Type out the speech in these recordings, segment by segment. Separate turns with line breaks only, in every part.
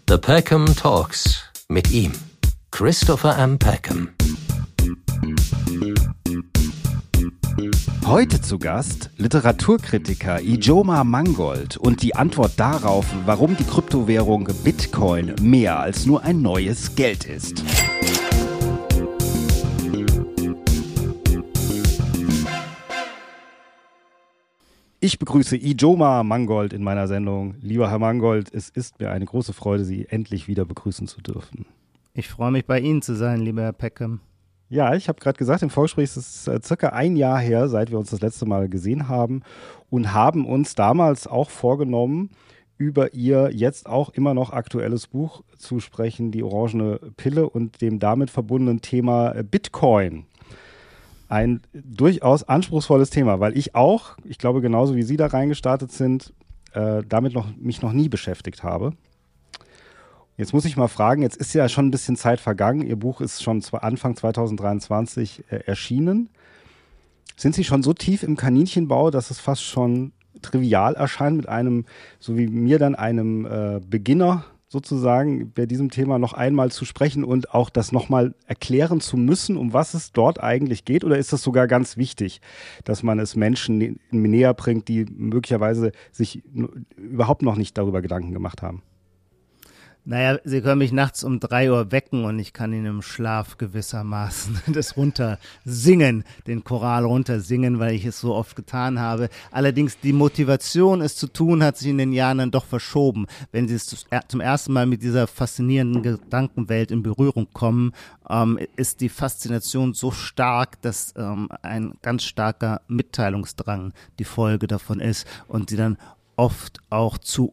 The Peckham Talks mit ihm, Christopher M. Peckham.
Heute zu Gast Literaturkritiker Ijoma Mangold und die Antwort darauf, warum die Kryptowährung Bitcoin mehr als nur ein neues Geld ist. Ich begrüße Ijoma Mangold in meiner Sendung. Lieber Herr Mangold, es ist mir eine große Freude, Sie endlich wieder begrüßen zu dürfen.
Ich freue mich, bei Ihnen zu sein, lieber Herr Peckham.
Ja, ich habe gerade gesagt, im Vorgespräch ist es circa ein Jahr her, seit wir uns das letzte Mal gesehen haben und haben uns damals auch vorgenommen, über Ihr jetzt auch immer noch aktuelles Buch zu sprechen, Die orangene Pille und dem damit verbundenen Thema Bitcoin. Ein durchaus anspruchsvolles Thema, weil ich glaube genauso wie Sie da reingestartet sind, damit mich noch nie beschäftigt habe. Jetzt muss ich mal fragen, jetzt ist ja schon ein bisschen Zeit vergangen. Ihr Buch ist schon Anfang 2023 erschienen. Sind Sie schon so tief im Kaninchenbau, dass es fast schon trivial erscheint, mit einem, so wie mir dann, einem Beginner sozusagen bei diesem Thema noch einmal zu sprechen und auch das nochmal erklären zu müssen, um was es dort eigentlich geht? Oder ist das sogar ganz wichtig, dass man es Menschen näher bringt, die möglicherweise sich überhaupt noch nicht darüber Gedanken gemacht haben?
Naja, Sie können mich nachts um 3 Uhr wecken und ich kann Ihnen im Schlaf gewissermaßen das runtersingen, den Choral runtersingen, weil ich es so oft getan habe. Allerdings die Motivation, es zu tun, hat sich in den Jahren dann doch verschoben. Wenn Sie zum ersten Mal mit dieser faszinierenden Gedankenwelt in Berührung kommen, ist die Faszination so stark, dass ein ganz starker Mitteilungsdrang die Folge davon ist und Sie dann oft auch zu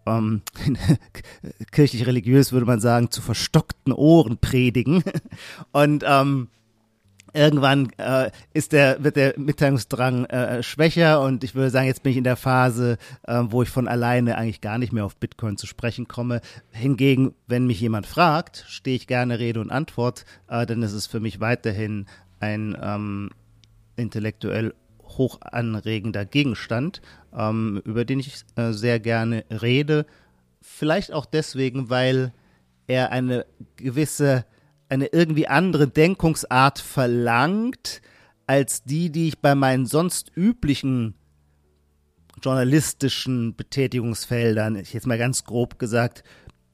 kirchlich-religiös würde man sagen, zu verstockten Ohren predigen. Und irgendwann wird der Mitteilungsdrang schwächer und ich würde sagen, jetzt bin ich in der Phase, wo ich von alleine eigentlich gar nicht mehr auf Bitcoin zu sprechen komme. Hingegen, wenn mich jemand fragt, stehe ich gerne Rede und Antwort, denn es ist für mich weiterhin ein intellektuell hoch anregender Gegenstand, über den ich sehr gerne rede. Vielleicht auch deswegen, weil er eine irgendwie andere Denkungsart verlangt, als die ich bei meinen sonst üblichen journalistischen Betätigungsfeldern, ich jetzt mal ganz grob gesagt,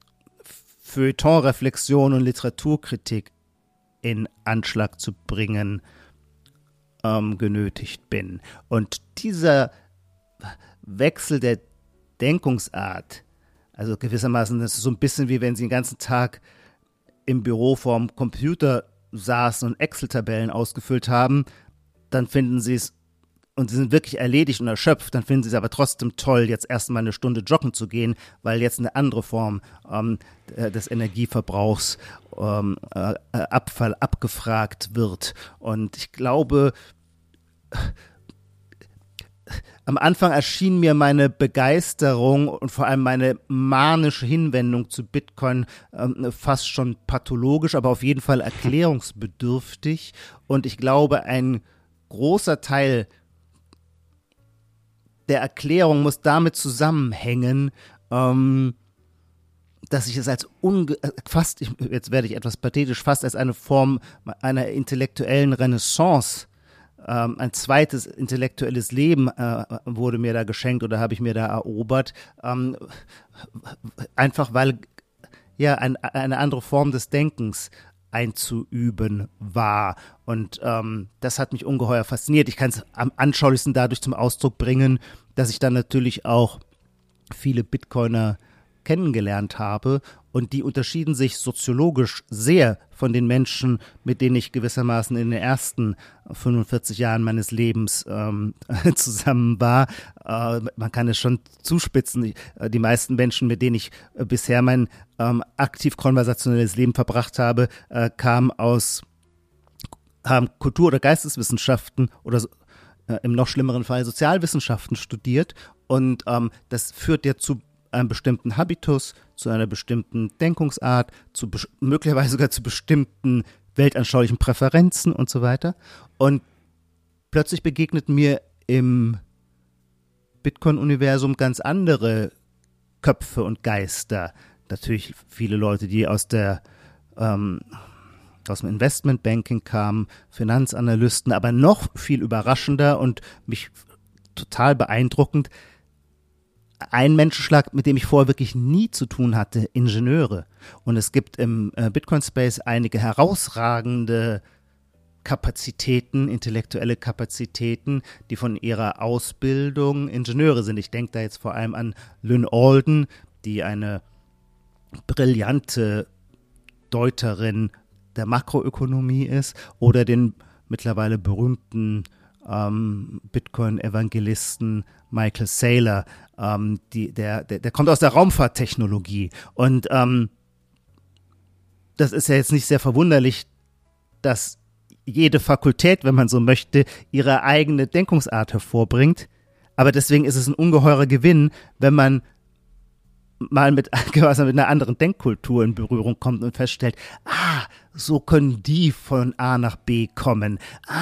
Feuilleton-Reflexion und Literaturkritik in Anschlag zu bringen, genötigt bin. Und dieser Wechsel der Denkungsart, also gewissermaßen, das ist so ein bisschen wie wenn Sie den ganzen Tag im Büro vorm Computer saßen und Excel-Tabellen ausgefüllt haben, dann finden Sie es, und Sie sind wirklich erledigt und erschöpft, dann finden Sie es aber trotzdem toll, jetzt erstmal eine Stunde joggen zu gehen, weil jetzt eine andere Form des Energieverbrauchs abgefragt wird. Und ich glaube, am Anfang erschien mir meine Begeisterung und vor allem meine manische Hinwendung zu Bitcoin fast schon pathologisch, aber auf jeden Fall erklärungsbedürftig. Und ich glaube, ein großer Teil der Erklärung muss damit zusammenhängen, dass ich es als jetzt werde ich etwas pathetisch, fast als eine Form einer intellektuellen Renaissance, ein zweites intellektuelles Leben wurde mir da geschenkt oder habe ich mir da erobert, einfach weil ja eine andere Form des Denkens einzuüben war. Und das hat mich ungeheuer fasziniert. Ich kann es am anschaulichsten dadurch zum Ausdruck bringen, dass ich dann natürlich auch viele Bitcoiner kennengelernt habe und die unterschieden sich soziologisch sehr von den Menschen, mit denen ich gewissermaßen in den ersten 45 Jahren meines Lebens zusammen war. Man kann es schon zuspitzen. Die meisten Menschen, mit denen ich bisher mein aktiv konversationelles Leben verbracht habe, haben Kultur- oder Geisteswissenschaften oder im noch schlimmeren Fall Sozialwissenschaften studiert und das führt ja zu einem bestimmten Habitus, zu einer bestimmten Denkungsart, möglicherweise sogar zu bestimmten weltanschaulichen Präferenzen und so weiter. Und plötzlich begegneten mir im Bitcoin-Universum ganz andere Köpfe und Geister. natürlich viele Leute, die aus dem Investmentbanking kamen, Finanzanalysten, aber noch viel überraschender und mich total beeindruckend, ein Menschenschlag, mit dem ich vorher wirklich nie zu tun hatte, Ingenieure. Und es gibt im Bitcoin-Space einige herausragende Kapazitäten, intellektuelle Kapazitäten, die von ihrer Ausbildung Ingenieure sind. Ich denke da jetzt vor allem an Lynn Alden, die eine brillante Deuterin der Makroökonomie ist, oder den mittlerweile berühmten Bitcoin-Evangelisten Michael Saylor, der kommt aus der Raumfahrttechnologie. Und das ist ja jetzt nicht sehr verwunderlich, dass jede Fakultät, wenn man so möchte, ihre eigene Denkungsart hervorbringt. Aber deswegen ist es ein ungeheurer Gewinn, wenn man mal mit einer anderen Denkkultur in Berührung kommt und feststellt, so können die von A nach B kommen.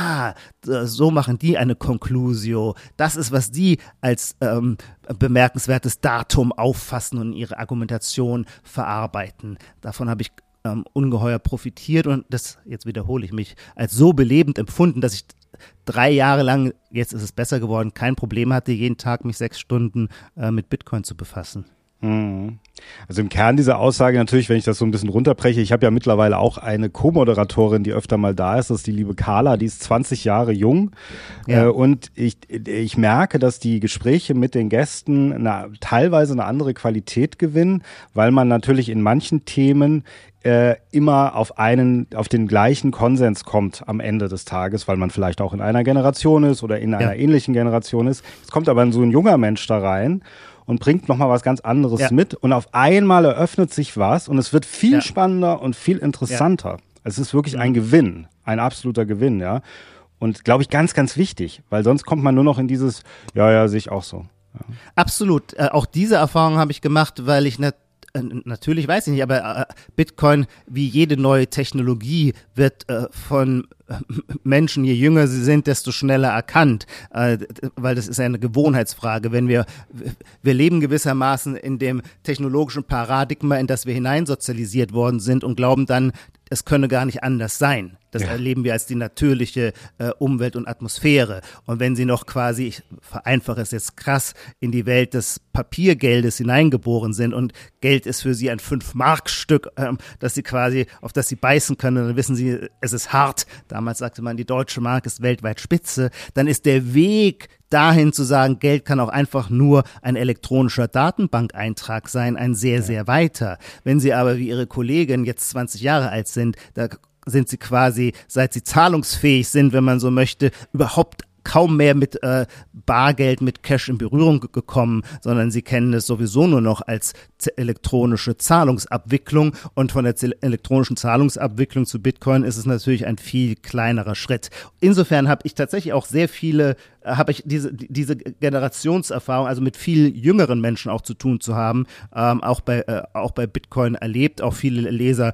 So machen die eine Conclusio. Das ist, was die als bemerkenswertes Datum auffassen und ihre Argumentation verarbeiten. Davon habe ich ungeheuer profitiert und das, jetzt wiederhole ich mich, als so belebend empfunden, dass ich 3 Jahre lang, jetzt ist es besser geworden, kein Problem hatte, jeden Tag mich 6 Stunden mit Bitcoin zu befassen.
Also im Kern dieser Aussage natürlich, wenn ich das so ein bisschen runterbreche, ich habe ja mittlerweile auch eine Co-Moderatorin, die öfter mal da ist, das ist die liebe Carla, die ist 20 Jahre jung, und ich merke, dass die Gespräche mit den Gästen teilweise eine andere Qualität gewinnen, weil man natürlich in manchen Themen immer auf den gleichen Konsens kommt am Ende des Tages, weil man vielleicht auch in einer Generation ist oder in einer ähnlichen Generation ist. Es kommt aber so ein junger Mensch da rein und bringt nochmal was ganz anderes mit und auf einmal eröffnet sich was und es wird viel spannender und viel interessanter. Es ist wirklich ein Gewinn, ein absoluter Gewinn, ja. Und glaube ich ganz, ganz wichtig, weil sonst kommt man nur noch in dieses, sehe ich auch so. Ja.
Absolut. Auch diese Erfahrung habe ich gemacht, weil ich natürlich weiß ich nicht, aber Bitcoin, wie jede neue Technologie, wird von Menschen, je jünger sie sind, desto schneller erkannt, weil das ist eine Gewohnheitsfrage. Wenn wir leben gewissermaßen in dem technologischen Paradigma, in das wir hineinsozialisiert worden sind und glauben dann, es könne gar nicht anders sein. Das erleben wir als die natürliche Umwelt und Atmosphäre. Und wenn sie noch quasi, ich vereinfache es jetzt krass, in die Welt des Papiergeldes hineingeboren sind und Geld ist für sie ein 5-Mark-Stück, auf das sie beißen können, dann wissen sie, es ist hart. Damals sagte man, die deutsche Mark ist weltweit Spitze. Dann ist der Weg dahin zu sagen, Geld kann auch einfach nur ein elektronischer Datenbankeintrag sein, ein sehr, sehr weiter. Wenn Sie aber wie Ihre Kollegin jetzt 20 Jahre alt sind, da sind Sie quasi, seit Sie zahlungsfähig sind, wenn man so möchte, überhaupt kaum mehr mit Bargeld, mit Cash in Berührung gekommen, sondern sie kennen es sowieso nur noch als elektronische Zahlungsabwicklung und von der elektronischen Zahlungsabwicklung zu Bitcoin ist es natürlich ein viel kleinerer Schritt. Insofern habe ich tatsächlich auch diese Generationserfahrung, also mit viel jüngeren Menschen auch zu tun zu haben, auch bei Bitcoin erlebt. Auch viele Leser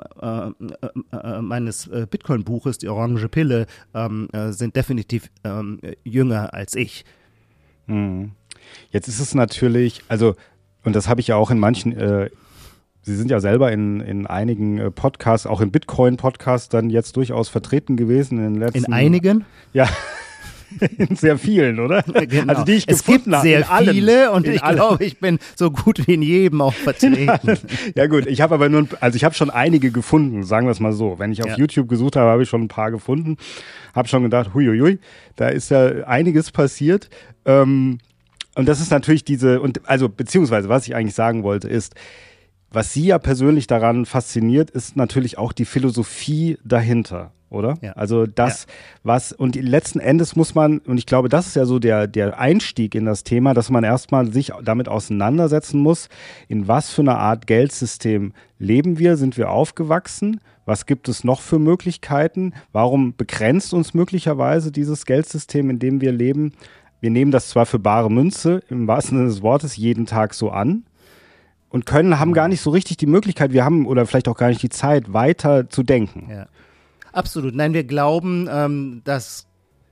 meines Bitcoin-Buches, die Orange Pille, sind definitiv jünger als ich.
Jetzt ist es natürlich, also, und das habe ich ja auch in manchen, Sie sind ja selber in einigen Podcasts, auch im Bitcoin-Podcast dann jetzt durchaus vertreten gewesen in den letzten.
In einigen?
Ja. In sehr vielen, oder?
Genau.
Also die ich gefunden habe.
Es gibt sehr viele und ich glaube, ich bin so gut wie in jedem auch vertreten.
Ja gut, ich habe schon einige gefunden, sagen wir es mal so. Wenn ich auf YouTube gesucht habe, habe ich schon ein paar gefunden. Habe schon gedacht, huiuiui, da ist ja einiges passiert. Und das ist natürlich beziehungsweise was ich eigentlich sagen wollte ist, was Sie ja persönlich daran fasziniert, ist natürlich auch die Philosophie dahinter, oder? Ja. Also und letzten Endes muss man, und ich glaube, das ist ja so der Einstieg in das Thema, dass man erstmal sich damit auseinandersetzen muss, in was für eine Art Geldsystem leben wir, sind wir aufgewachsen, was gibt es noch für Möglichkeiten, warum begrenzt uns möglicherweise dieses Geldsystem, in dem wir leben? Wir nehmen das zwar für bare Münze, im wahrsten Sinne des Wortes, jeden Tag so an, und haben gar nicht so richtig die Möglichkeit, oder vielleicht auch gar nicht die Zeit, weiter zu denken.
Ja. Absolut. Nein, wir glauben, dass,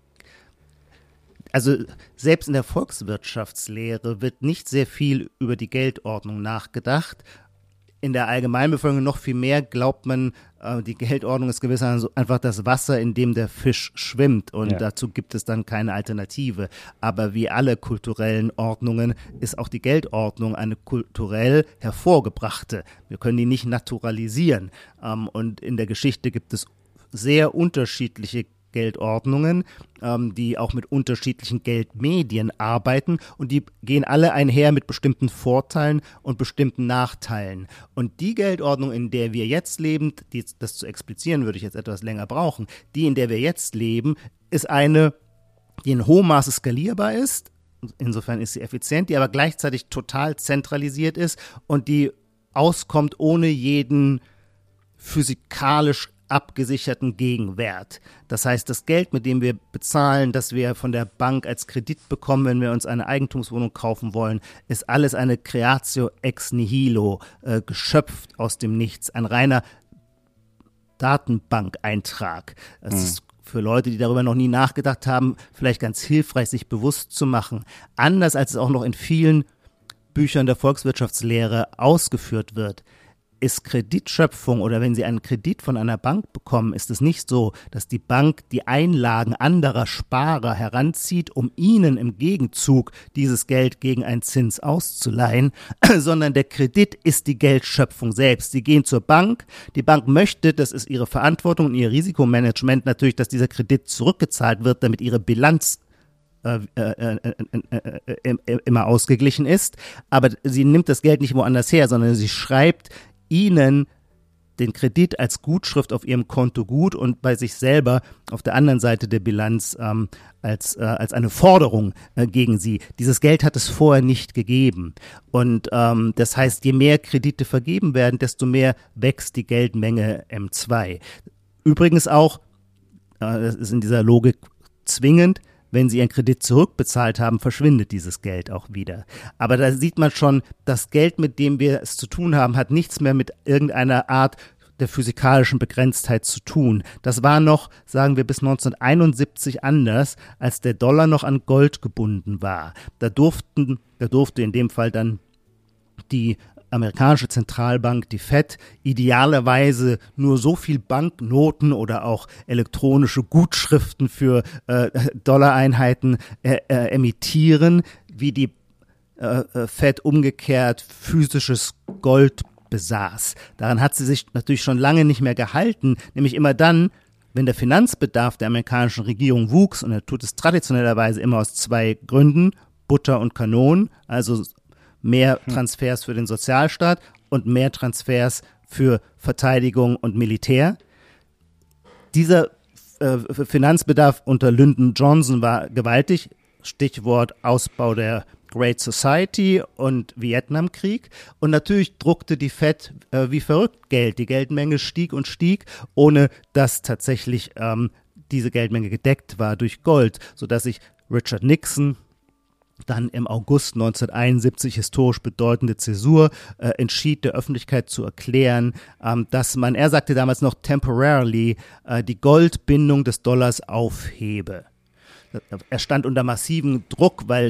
also selbst in der Volkswirtschaftslehre wird nicht sehr viel über die Geldordnung nachgedacht. in der Allgemeinbevölkerung noch viel mehr glaubt man, die Geldordnung ist gewissermaßen einfach das Wasser, in dem der Fisch schwimmt und dazu gibt es dann keine Alternative. Aber wie alle kulturellen Ordnungen ist auch die Geldordnung eine kulturell hervorgebrachte. Wir können die nicht naturalisieren. Und in der Geschichte gibt es sehr unterschiedliche Geldordnungen, die auch mit unterschiedlichen Geldmedien arbeiten und die gehen alle einher mit bestimmten Vorteilen und bestimmten Nachteilen. Und die Geldordnung, in der wir jetzt leben, das zu explizieren würde ich jetzt etwas länger brauchen, die, in der wir jetzt leben, ist eine, die in hohem Maße skalierbar ist, insofern ist sie effizient, die aber gleichzeitig total zentralisiert ist und die auskommt ohne jeden physikalisch abgesicherten Gegenwert. Das heißt, das Geld, mit dem wir bezahlen, das wir von der Bank als Kredit bekommen, wenn wir uns eine Eigentumswohnung kaufen wollen, ist alles eine Creatio ex nihilo, geschöpft aus dem Nichts, ein reiner Datenbankeintrag. Das ist für Leute, die darüber noch nie nachgedacht haben, vielleicht ganz hilfreich, sich bewusst zu machen. Anders als es auch noch in vielen Büchern der Volkswirtschaftslehre ausgeführt wird, ist Kreditschöpfung oder wenn Sie einen Kredit von einer Bank bekommen, ist es nicht so, dass die Bank die Einlagen anderer Sparer heranzieht, um ihnen im Gegenzug dieses Geld gegen einen Zins auszuleihen, sondern der Kredit ist die Geldschöpfung selbst. Sie gehen zur Bank, die Bank möchte, das ist ihre Verantwortung und ihr Risikomanagement natürlich, dass dieser Kredit zurückgezahlt wird, damit ihre Bilanz immer ausgeglichen ist, aber sie nimmt das Geld nicht woanders her, sondern sie schreibt Ihnen den Kredit als Gutschrift auf Ihrem Konto gut und bei sich selber auf der anderen Seite der Bilanz als eine Forderung gegen Sie. Dieses Geld hat es vorher nicht gegeben. Und das heißt, je mehr Kredite vergeben werden, desto mehr wächst die Geldmenge M2. Übrigens auch, das ist in dieser Logik zwingend, wenn Sie Ihren Kredit zurückbezahlt haben, verschwindet dieses Geld auch wieder. Aber da sieht man schon, das Geld, mit dem wir es zu tun haben, hat nichts mehr mit irgendeiner Art der physikalischen Begrenztheit zu tun. Das war noch, sagen wir, bis 1971 anders, als der Dollar noch an Gold gebunden war. Da durfte in dem Fall dann die amerikanische Zentralbank, die Fed, idealerweise nur so viel Banknoten oder auch elektronische Gutschriften für Dollareinheiten emittieren, wie die Fed umgekehrt physisches Gold besaß. Daran hat sie sich natürlich schon lange nicht mehr gehalten, nämlich immer dann, wenn der Finanzbedarf der amerikanischen Regierung wuchs, und er tut es traditionellerweise immer aus zwei Gründen, Butter und Kanonen, also mehr Transfers für den Sozialstaat und mehr Transfers für Verteidigung und Militär. Dieser Finanzbedarf unter Lyndon Johnson war gewaltig. Stichwort Ausbau der Great Society und Vietnamkrieg. Und natürlich druckte die Fed wie verrückt Geld. Die Geldmenge stieg und stieg, ohne dass tatsächlich diese Geldmenge gedeckt war durch Gold, sodass sich Richard Nixon dann im August 1971 historisch bedeutende Zäsur entschied, der Öffentlichkeit zu erklären, dass man, er sagte damals noch temporarily, die Goldbindung des Dollars aufhebe. Er stand unter massivem Druck, weil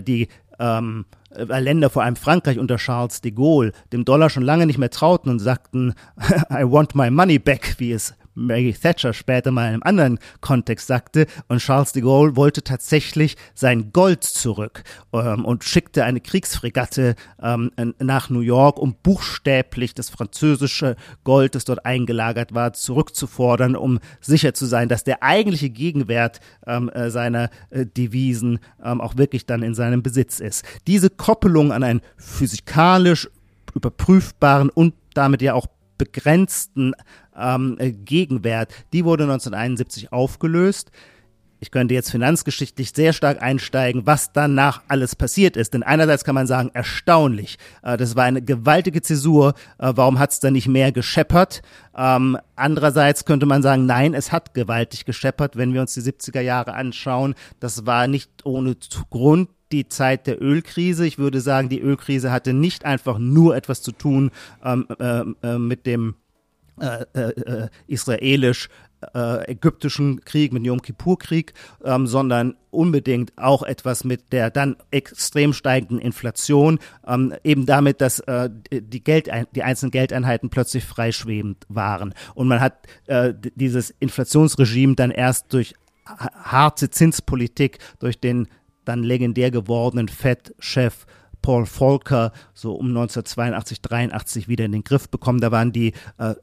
weil Länder, vor allem Frankreich unter Charles de Gaulle, dem Dollar schon lange nicht mehr trauten und sagten, I want my money back, wie es Maggie Thatcher später mal in einem anderen Kontext sagte, und Charles de Gaulle wollte tatsächlich sein Gold zurück und schickte eine Kriegsfregatte nach New York, um buchstäblich das französische Gold, das dort eingelagert war, zurückzufordern, um sicher zu sein, dass der eigentliche Gegenwert seiner Devisen auch wirklich dann in seinem Besitz ist. Diese Koppelung an einen physikalisch überprüfbaren und damit ja auch begrenzten Gegenwert, die wurde 1971 aufgelöst. Ich könnte jetzt finanzgeschichtlich sehr stark einsteigen, was danach alles passiert ist. Denn einerseits kann man sagen, erstaunlich. Das war eine gewaltige Zäsur. Warum hat es da nicht mehr gescheppert? Andererseits könnte man sagen, nein, es hat gewaltig gescheppert, wenn wir uns die 70er Jahre anschauen. Das war nicht ohne Grund die Zeit der Ölkrise. Ich würde sagen, die Ölkrise hatte nicht einfach nur etwas zu tun mit dem israelisch ägyptischen Krieg, mit dem Yom Kippur-Krieg, sondern unbedingt auch etwas mit der dann extrem steigenden Inflation, eben damit, dass die einzelnen Geldeinheiten plötzlich freischwebend waren. Und man hat dieses Inflationsregime dann erst durch harte Zinspolitik, durch den dann legendär gewordenen Fed-Chef Paul Volcker so um 1982, 83 wieder in den Griff bekommen. Da waren die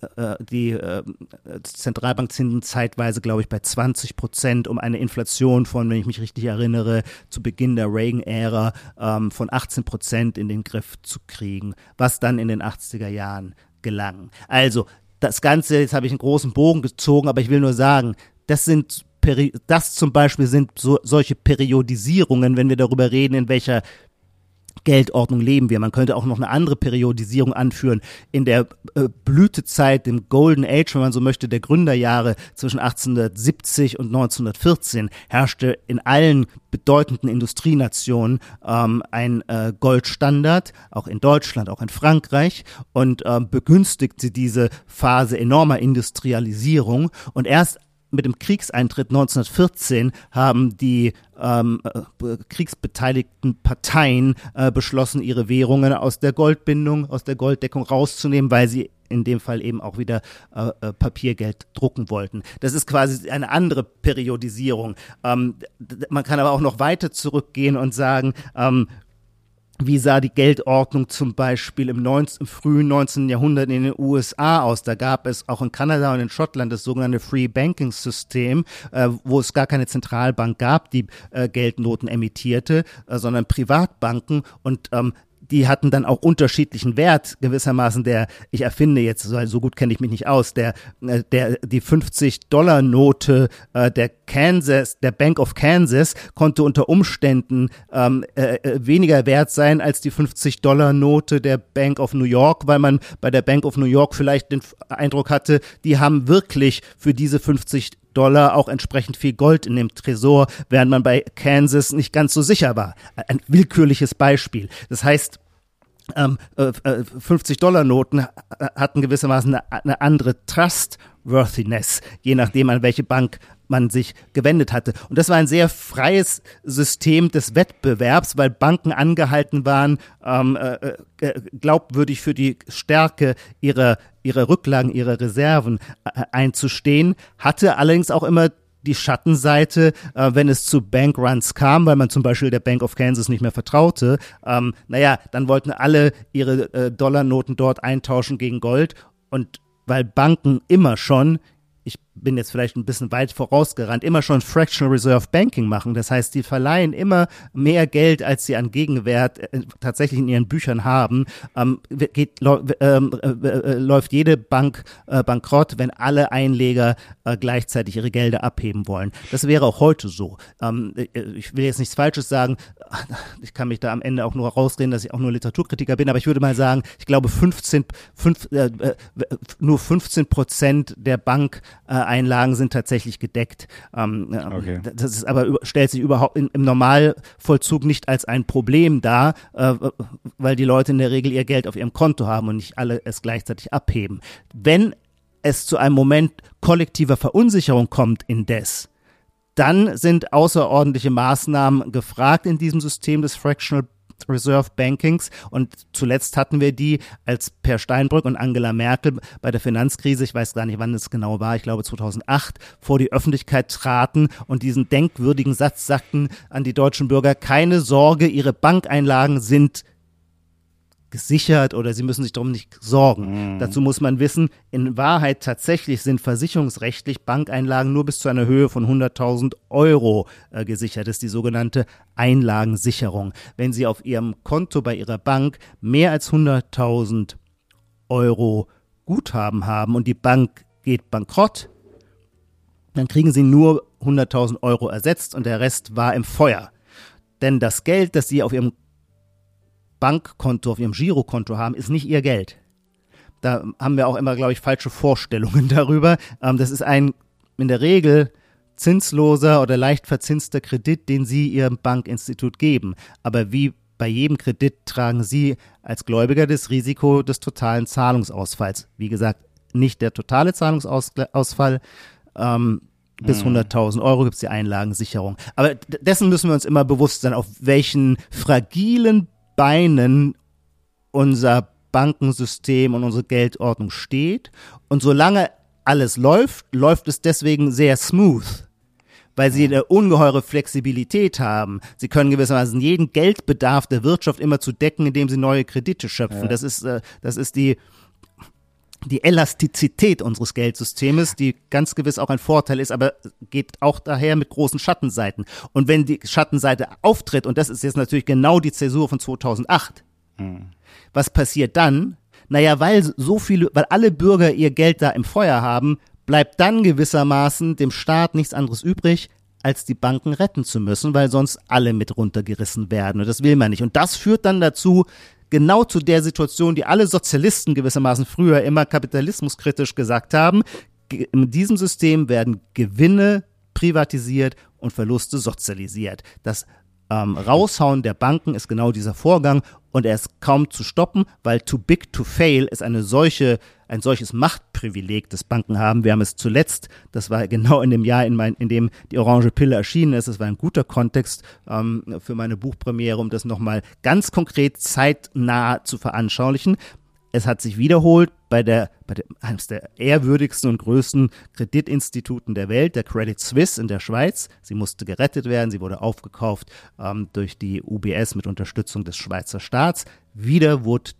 Zentralbankzinsen zeitweise, glaube ich, bei 20%, um eine Inflation von, wenn ich mich richtig erinnere, zu Beginn der Reagan-Ära von 18% in den Griff zu kriegen, was dann in den 80er Jahren gelang. Also das Ganze, jetzt habe ich einen großen Bogen gezogen, aber ich will nur sagen, das zum Beispiel sind solche Periodisierungen, wenn wir darüber reden, in welcher Geldordnung leben wir. Man könnte auch noch eine andere Periodisierung anführen. In der Blütezeit, dem Golden Age, wenn man so möchte, der Gründerjahre zwischen 1870 und 1914 herrschte in allen bedeutenden Industrienationen ein Goldstandard, auch in Deutschland, auch in Frankreich, und begünstigte diese Phase enormer Industrialisierung. Und erst mit dem Kriegseintritt 1914 haben die kriegsbeteiligten Parteien beschlossen, ihre Währungen aus der Goldbindung, aus der Golddeckung rauszunehmen, weil sie in dem Fall eben auch wieder Papiergeld drucken wollten. Das ist quasi eine andere Periodisierung. Man kann aber auch noch weiter zurückgehen und sagen, wie sah die Geldordnung zum Beispiel im frühen 19. Jahrhundert in den USA aus? Da gab es auch in Kanada und in Schottland das sogenannte Free Banking System, wo es gar keine Zentralbank gab, die Geldnoten emittierte, sondern Privatbanken, und die hatten dann auch unterschiedlichen Wert, gewissermaßen ich erfinde jetzt, so gut kenne ich mich nicht aus, die 50-Dollar-Note der Bank of Kansas konnte unter Umständen weniger wert sein als die 50-Dollar-Note der Bank of New York, weil man bei der Bank of New York vielleicht den Eindruck hatte, die haben wirklich für diese 50 Dollar auch entsprechend viel Gold in dem Tresor, während man bei Kansas nicht ganz so sicher war. Ein willkürliches Beispiel. Das heißt, 50-Dollar-Noten hatten gewissermaßen eine andere Trustworthiness, je nachdem, an welche Bank man sich gewendet hatte. Und das war ein sehr freies System des Wettbewerbs, weil Banken angehalten waren, glaubwürdig für die Stärke ihrer Rücklagen, ihrer Reserven einzustehen, hatte allerdings auch immer die Schattenseite, wenn es zu Bankruns kam, weil man zum Beispiel der Bank of Kansas nicht mehr vertraute, dann wollten alle ihre Dollarnoten dort eintauschen gegen Gold, und weil Banken immer schon, ich bin jetzt vielleicht ein bisschen weit vorausgerannt, immer schon Fractional Reserve Banking machen. Das heißt, die verleihen immer mehr Geld, als sie an Gegenwert tatsächlich in ihren Büchern haben. Läuft jede Bank bankrott, wenn alle Einleger gleichzeitig ihre Gelder abheben wollen. Das wäre auch heute so. Ich will jetzt nichts Falsches sagen. Ich kann mich da am Ende auch nur rausreden, dass ich auch nur Literaturkritiker bin, aber ich würde mal sagen, ich glaube nur 15% der Bankeinlagen sind tatsächlich gedeckt. Okay. Das ist aber stellt sich überhaupt im Normalvollzug nicht als ein Problem dar, weil die Leute in der Regel ihr Geld auf ihrem Konto haben und nicht alle es gleichzeitig abheben. Wenn es zu einem Moment kollektiver Verunsicherung kommt indes, dann sind außerordentliche Maßnahmen gefragt in diesem System des Fractional Reserve Bankings, und zuletzt hatten wir die, als Per Steinbrück und Angela Merkel bei der Finanzkrise, ich weiß gar nicht, wann es genau war, ich glaube 2008, vor die Öffentlichkeit traten und diesen denkwürdigen Satz sagten an die deutschen Bürger: Keine Sorge, ihre Bankeinlagen sind gesichert oder sie müssen sich darum nicht sorgen. Dazu muss man wissen, in Wahrheit tatsächlich sind versicherungsrechtlich Bankeinlagen nur bis zu einer Höhe von 100.000 Euro gesichert. Das ist die sogenannte Einlagensicherung. Wenn Sie auf Ihrem Konto bei Ihrer Bank mehr als 100.000 Euro Guthaben haben und die Bank geht bankrott, dann kriegen Sie nur 100.000 Euro ersetzt und der Rest war im Feuer. Denn das Geld, das Sie auf Ihrem Bankkonto, auf ihrem Girokonto haben, ist nicht ihr Geld. Da haben wir auch immer, glaube ich, falsche Vorstellungen darüber. Das ist ein in der Regel zinsloser oder leicht verzinster Kredit, den Sie Ihrem Bankinstitut geben. Aber wie bei jedem Kredit tragen Sie als Gläubiger das Risiko des totalen Zahlungsausfalls. Wie gesagt, nicht der totale Zahlungsausfall bis 100.000 Euro gibt es die Einlagensicherung. Aber dessen müssen wir uns immer bewusst sein, auf welchen fragilen Beinen unser Bankensystem und unsere Geldordnung steht. Und solange alles läuft es deswegen sehr smooth, weil sie eine ungeheure Flexibilität haben. Sie können gewissermaßen jeden Geldbedarf der Wirtschaft immer zu decken, indem sie neue Kredite schöpfen. Ja. Das ist die Elastizität unseres Geldsystems, die ganz gewiss auch ein Vorteil ist, aber geht auch daher mit großen Schattenseiten. Und wenn die Schattenseite auftritt, und das ist jetzt natürlich genau die Zäsur von 2008, was passiert dann? Naja, weil alle Bürger ihr Geld da im Feuer haben, bleibt dann gewissermaßen dem Staat nichts anderes übrig, als die Banken retten zu müssen, weil sonst alle mit runtergerissen werden. Und das will man nicht. Und das führt dann dazu, genau zu der Situation, die alle Sozialisten gewissermaßen früher immer kapitalismuskritisch gesagt haben. In diesem System werden Gewinne privatisiert und Verluste sozialisiert. Das Raushauen der Banken ist genau dieser Vorgang und er ist kaum zu stoppen, weil too big to fail ist ein solches Machtprivileg, das Banken haben. Wir haben es zuletzt, das war genau in dem Jahr, in dem die Orange Pille erschienen ist, das war ein guter Kontext für meine Buchpremiere, um das nochmal ganz konkret zeitnah zu veranschaulichen. Es hat sich wiederholt bei eines der ehrwürdigsten und größten Kreditinstituten der Welt, der Credit Suisse in der Schweiz. Sie musste gerettet werden, sie wurde aufgekauft durch die UBS mit Unterstützung des Schweizer Staats. Wieder wurde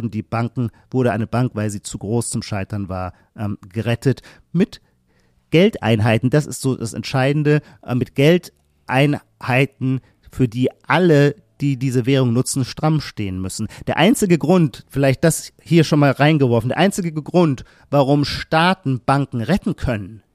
eine Bank, weil sie zu groß zum Scheitern war, gerettet mit Geldeinheiten. Das ist so das Entscheidende, mit Geldeinheiten, für die alle, die diese Währung nutzen, stramm stehen müssen. Der einzige Grund, vielleicht das hier schon mal reingeworfen, der einzige Grund, warum Staaten Banken retten können,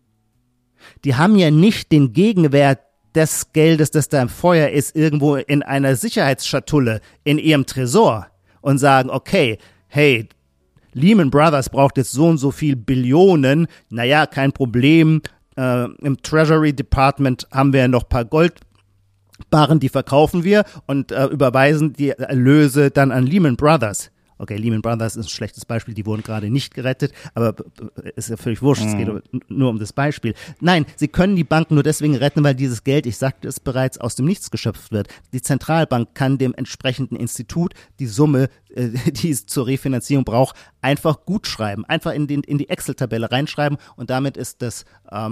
die haben ja nicht den Gegenwert des Geldes, das da im Feuer ist, irgendwo in einer Sicherheitsschatulle in ihrem Tresor und sagen, okay, hey, Lehman Brothers braucht jetzt so und so viel Billionen, naja, kein Problem, im Treasury Department haben wir ja noch ein paar Goldbarren, die verkaufen wir und überweisen die Erlöse dann an Lehman Brothers. Okay, Lehman Brothers ist ein schlechtes Beispiel, die wurden gerade nicht gerettet, aber ist ja völlig wurscht, es geht nur um das Beispiel. Nein, sie können die Banken nur deswegen retten, weil dieses Geld, ich sagte es bereits, aus dem Nichts geschöpft wird. Die Zentralbank kann dem entsprechenden Institut die Summe, die es zur Refinanzierung braucht, einfach gut schreiben, einfach in die Excel-Tabelle reinschreiben und damit ist das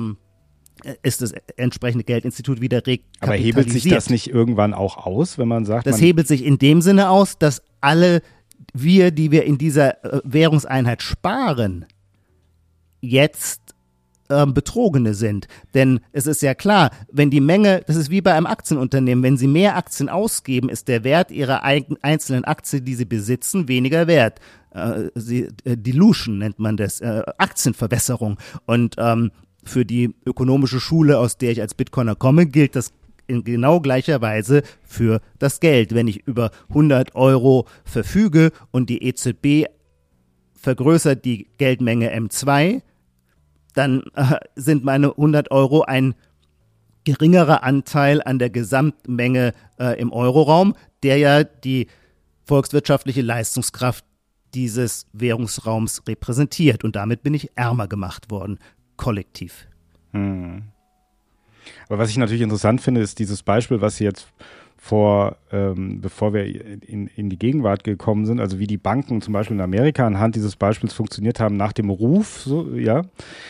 entsprechende Geldinstitut wieder rekapitalisiert.
Aber hebelt sich das nicht irgendwann auch aus, wenn man sagt,
das hebelt sich in dem Sinne aus, dass alle die wir in dieser Währungseinheit sparen, jetzt Betrogene sind. Denn es ist ja klar, wenn die Menge, das ist wie bei einem Aktienunternehmen, wenn sie mehr Aktien ausgeben, ist der Wert ihrer einzelnen Aktie, die sie besitzen, weniger wert. Dilution nennt man das, Aktienverwässerung. Und für die ökonomische Schule, aus der ich als Bitcoiner komme, gilt das in genau gleicher Weise für das Geld. Wenn ich über 100 Euro verfüge und die EZB vergrößert die Geldmenge M2, dann sind meine 100 Euro ein geringerer Anteil an der Gesamtmenge im Euroraum, der ja die volkswirtschaftliche Leistungskraft dieses Währungsraums repräsentiert. Und damit bin ich ärmer gemacht worden, kollektiv.
Aber was ich natürlich interessant finde, ist dieses Beispiel, was Sie jetzt bevor wir in die Gegenwart gekommen sind, also wie die Banken zum Beispiel in Amerika anhand dieses Beispiels funktioniert haben nach dem Ruf, so, ja.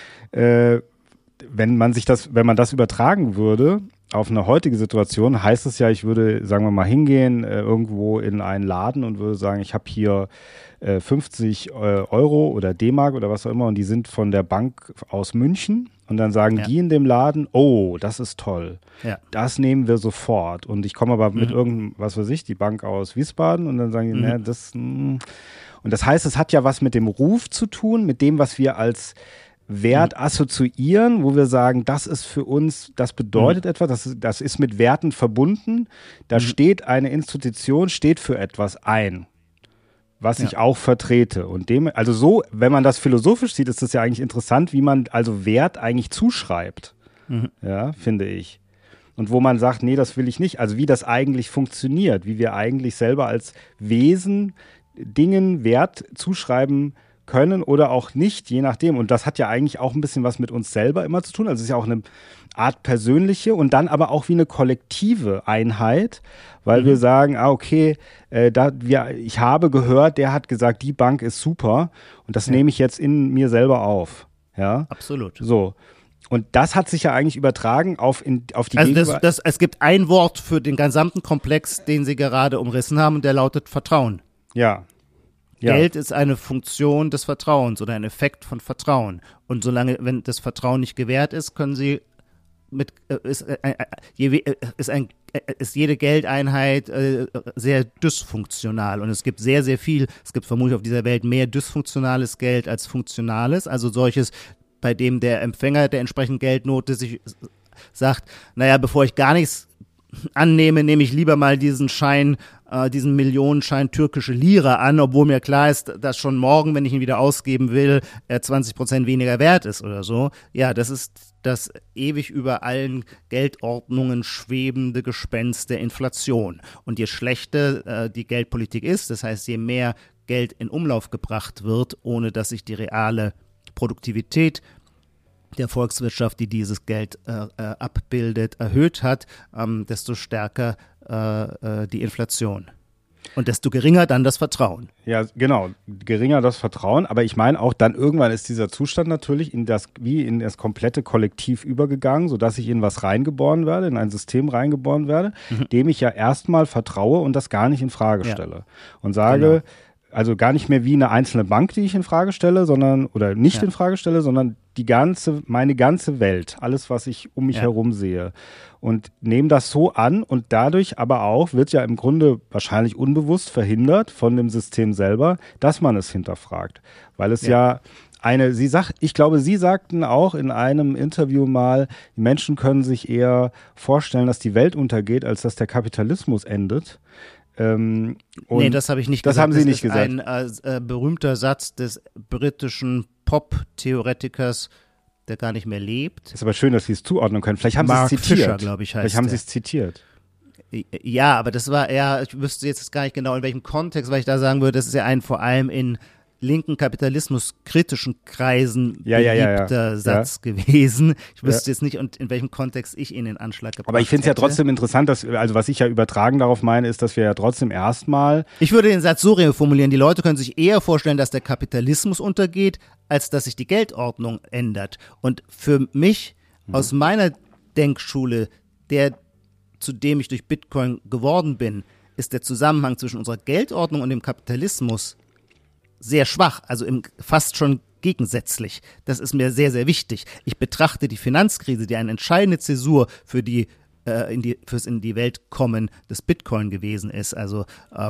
Wenn man das übertragen würde auf eine heutige Situation, heißt es ja, ich würde, sagen wir mal, hingehen irgendwo in einen Laden und würde sagen, ich habe hier 50 Euro oder D-Mark oder was auch immer und die sind von der Bank aus München und dann sagen die in dem Laden, oh, das ist toll, das nehmen wir sofort und ich komme aber mit was weiß ich, die Bank aus Wiesbaden und dann sagen die, ne, das und das heißt, es hat ja was mit dem Ruf zu tun, mit dem, was wir als Wert assoziieren, wo wir sagen, das ist für uns, das bedeutet etwas, das ist mit Werten verbunden, da steht eine Institution, steht für etwas ein, was ich auch vertrete. Und also so, wenn man das philosophisch sieht, ist das ja eigentlich interessant, wie man also Wert eigentlich zuschreibt, ja, finde ich. Und wo man sagt, nee, das will ich nicht, also wie das eigentlich funktioniert, wie wir eigentlich selber als Wesen Dingen Wert zuschreiben können oder auch nicht, je nachdem. Und das hat ja eigentlich auch ein bisschen was mit uns selber immer zu tun. Also es ist ja auch eine Art persönliche und dann aber auch wie eine kollektive Einheit, weil wir sagen, okay, ich habe gehört, der hat gesagt, die Bank ist super und das nehme ich jetzt in mir selber auf. Ja,
absolut.
So. Und das hat sich ja eigentlich übertragen auf die
Also es gibt ein Wort für den gesamten Komplex, den Sie gerade umrissen haben, und der lautet Vertrauen.
Ja.
Geld ist eine Funktion des Vertrauens oder ein Effekt von Vertrauen. Und wenn das Vertrauen nicht gewährt ist, können Sie ist jede Geldeinheit sehr dysfunktional. Und es gibt sehr, sehr viel, es gibt vermutlich auf dieser Welt mehr dysfunktionales Geld als funktionales, also solches, bei dem der Empfänger der entsprechenden Geldnote sich sagt, naja, bevor ich gar nichts annehme, nehme ich lieber mal diesen Millionenschein türkische Lira an, obwohl mir klar ist, dass schon morgen, wenn ich ihn wieder ausgeben will, er 20% weniger wert ist oder so. Ja, das ist das ewig über allen Geldordnungen schwebende Gespenst der Inflation. Und je schlechter die Geldpolitik ist, das heißt, je mehr Geld in Umlauf gebracht wird, ohne dass sich die reale Produktivität der Volkswirtschaft, die dieses Geld abbildet, erhöht hat, desto stärker die Inflation. Und desto geringer dann das Vertrauen.
Ja, genau, geringer das Vertrauen. Aber ich meine auch, dann irgendwann ist dieser Zustand natürlich in das komplette Kollektiv übergegangen, sodass ich in was reingeboren werde, in ein System reingeboren werde, dem ich ja erstmal vertraue und das gar nicht in Frage stelle. Und sage, also gar nicht mehr wie eine einzelne Bank, die ich in Frage stelle, oder nicht in Frage stelle, sondern meine ganze Welt, alles, was ich um mich herum sehe. Und nehme das so an und dadurch aber auch wird ja im Grunde wahrscheinlich unbewusst verhindert von dem System selber, dass man es hinterfragt. Weil es ich glaube, Sie sagten auch in einem Interview mal, die Menschen können sich eher vorstellen, dass die Welt untergeht, als dass der Kapitalismus endet.
Nee, das habe ich nicht
gesagt. Das haben Sie nicht gesagt.
Das ist ein berühmter Satz des britischen Pop-Theoretikers, der gar nicht mehr lebt.
Das ist aber schön, dass Sie es zuordnen können. Vielleicht haben
Mark
Sie es zitiert.
Fisher, glaube ich, heißt
Vielleicht haben Sie es zitiert.
Ja, aber das war eher, ich wüsste jetzt gar nicht genau, in welchem Kontext, weil ich da sagen würde, das ist ja ein vor allem in linken kapitalismuskritischen Kreisen beliebter Satz gewesen. Ich wüsste jetzt nicht, in welchem Kontext ich ihn in den Anschlag gebracht hätte.
Aber ich finde es ja trotzdem interessant, also was ich ja übertragen darauf meine, ist, dass wir ja trotzdem erstmal...
Ich würde den Satz so reformulieren, die Leute können sich eher vorstellen, dass der Kapitalismus untergeht, als dass sich die Geldordnung ändert. Und für mich, aus meiner Denkschule, zu dem ich durch Bitcoin geworden bin, ist der Zusammenhang zwischen unserer Geldordnung und dem Kapitalismus sehr schwach, also fast schon gegensätzlich. Das ist mir sehr, sehr wichtig. Ich betrachte die Finanzkrise, die eine entscheidende Zäsur für fürs in die Welt kommen des Bitcoin gewesen ist. Also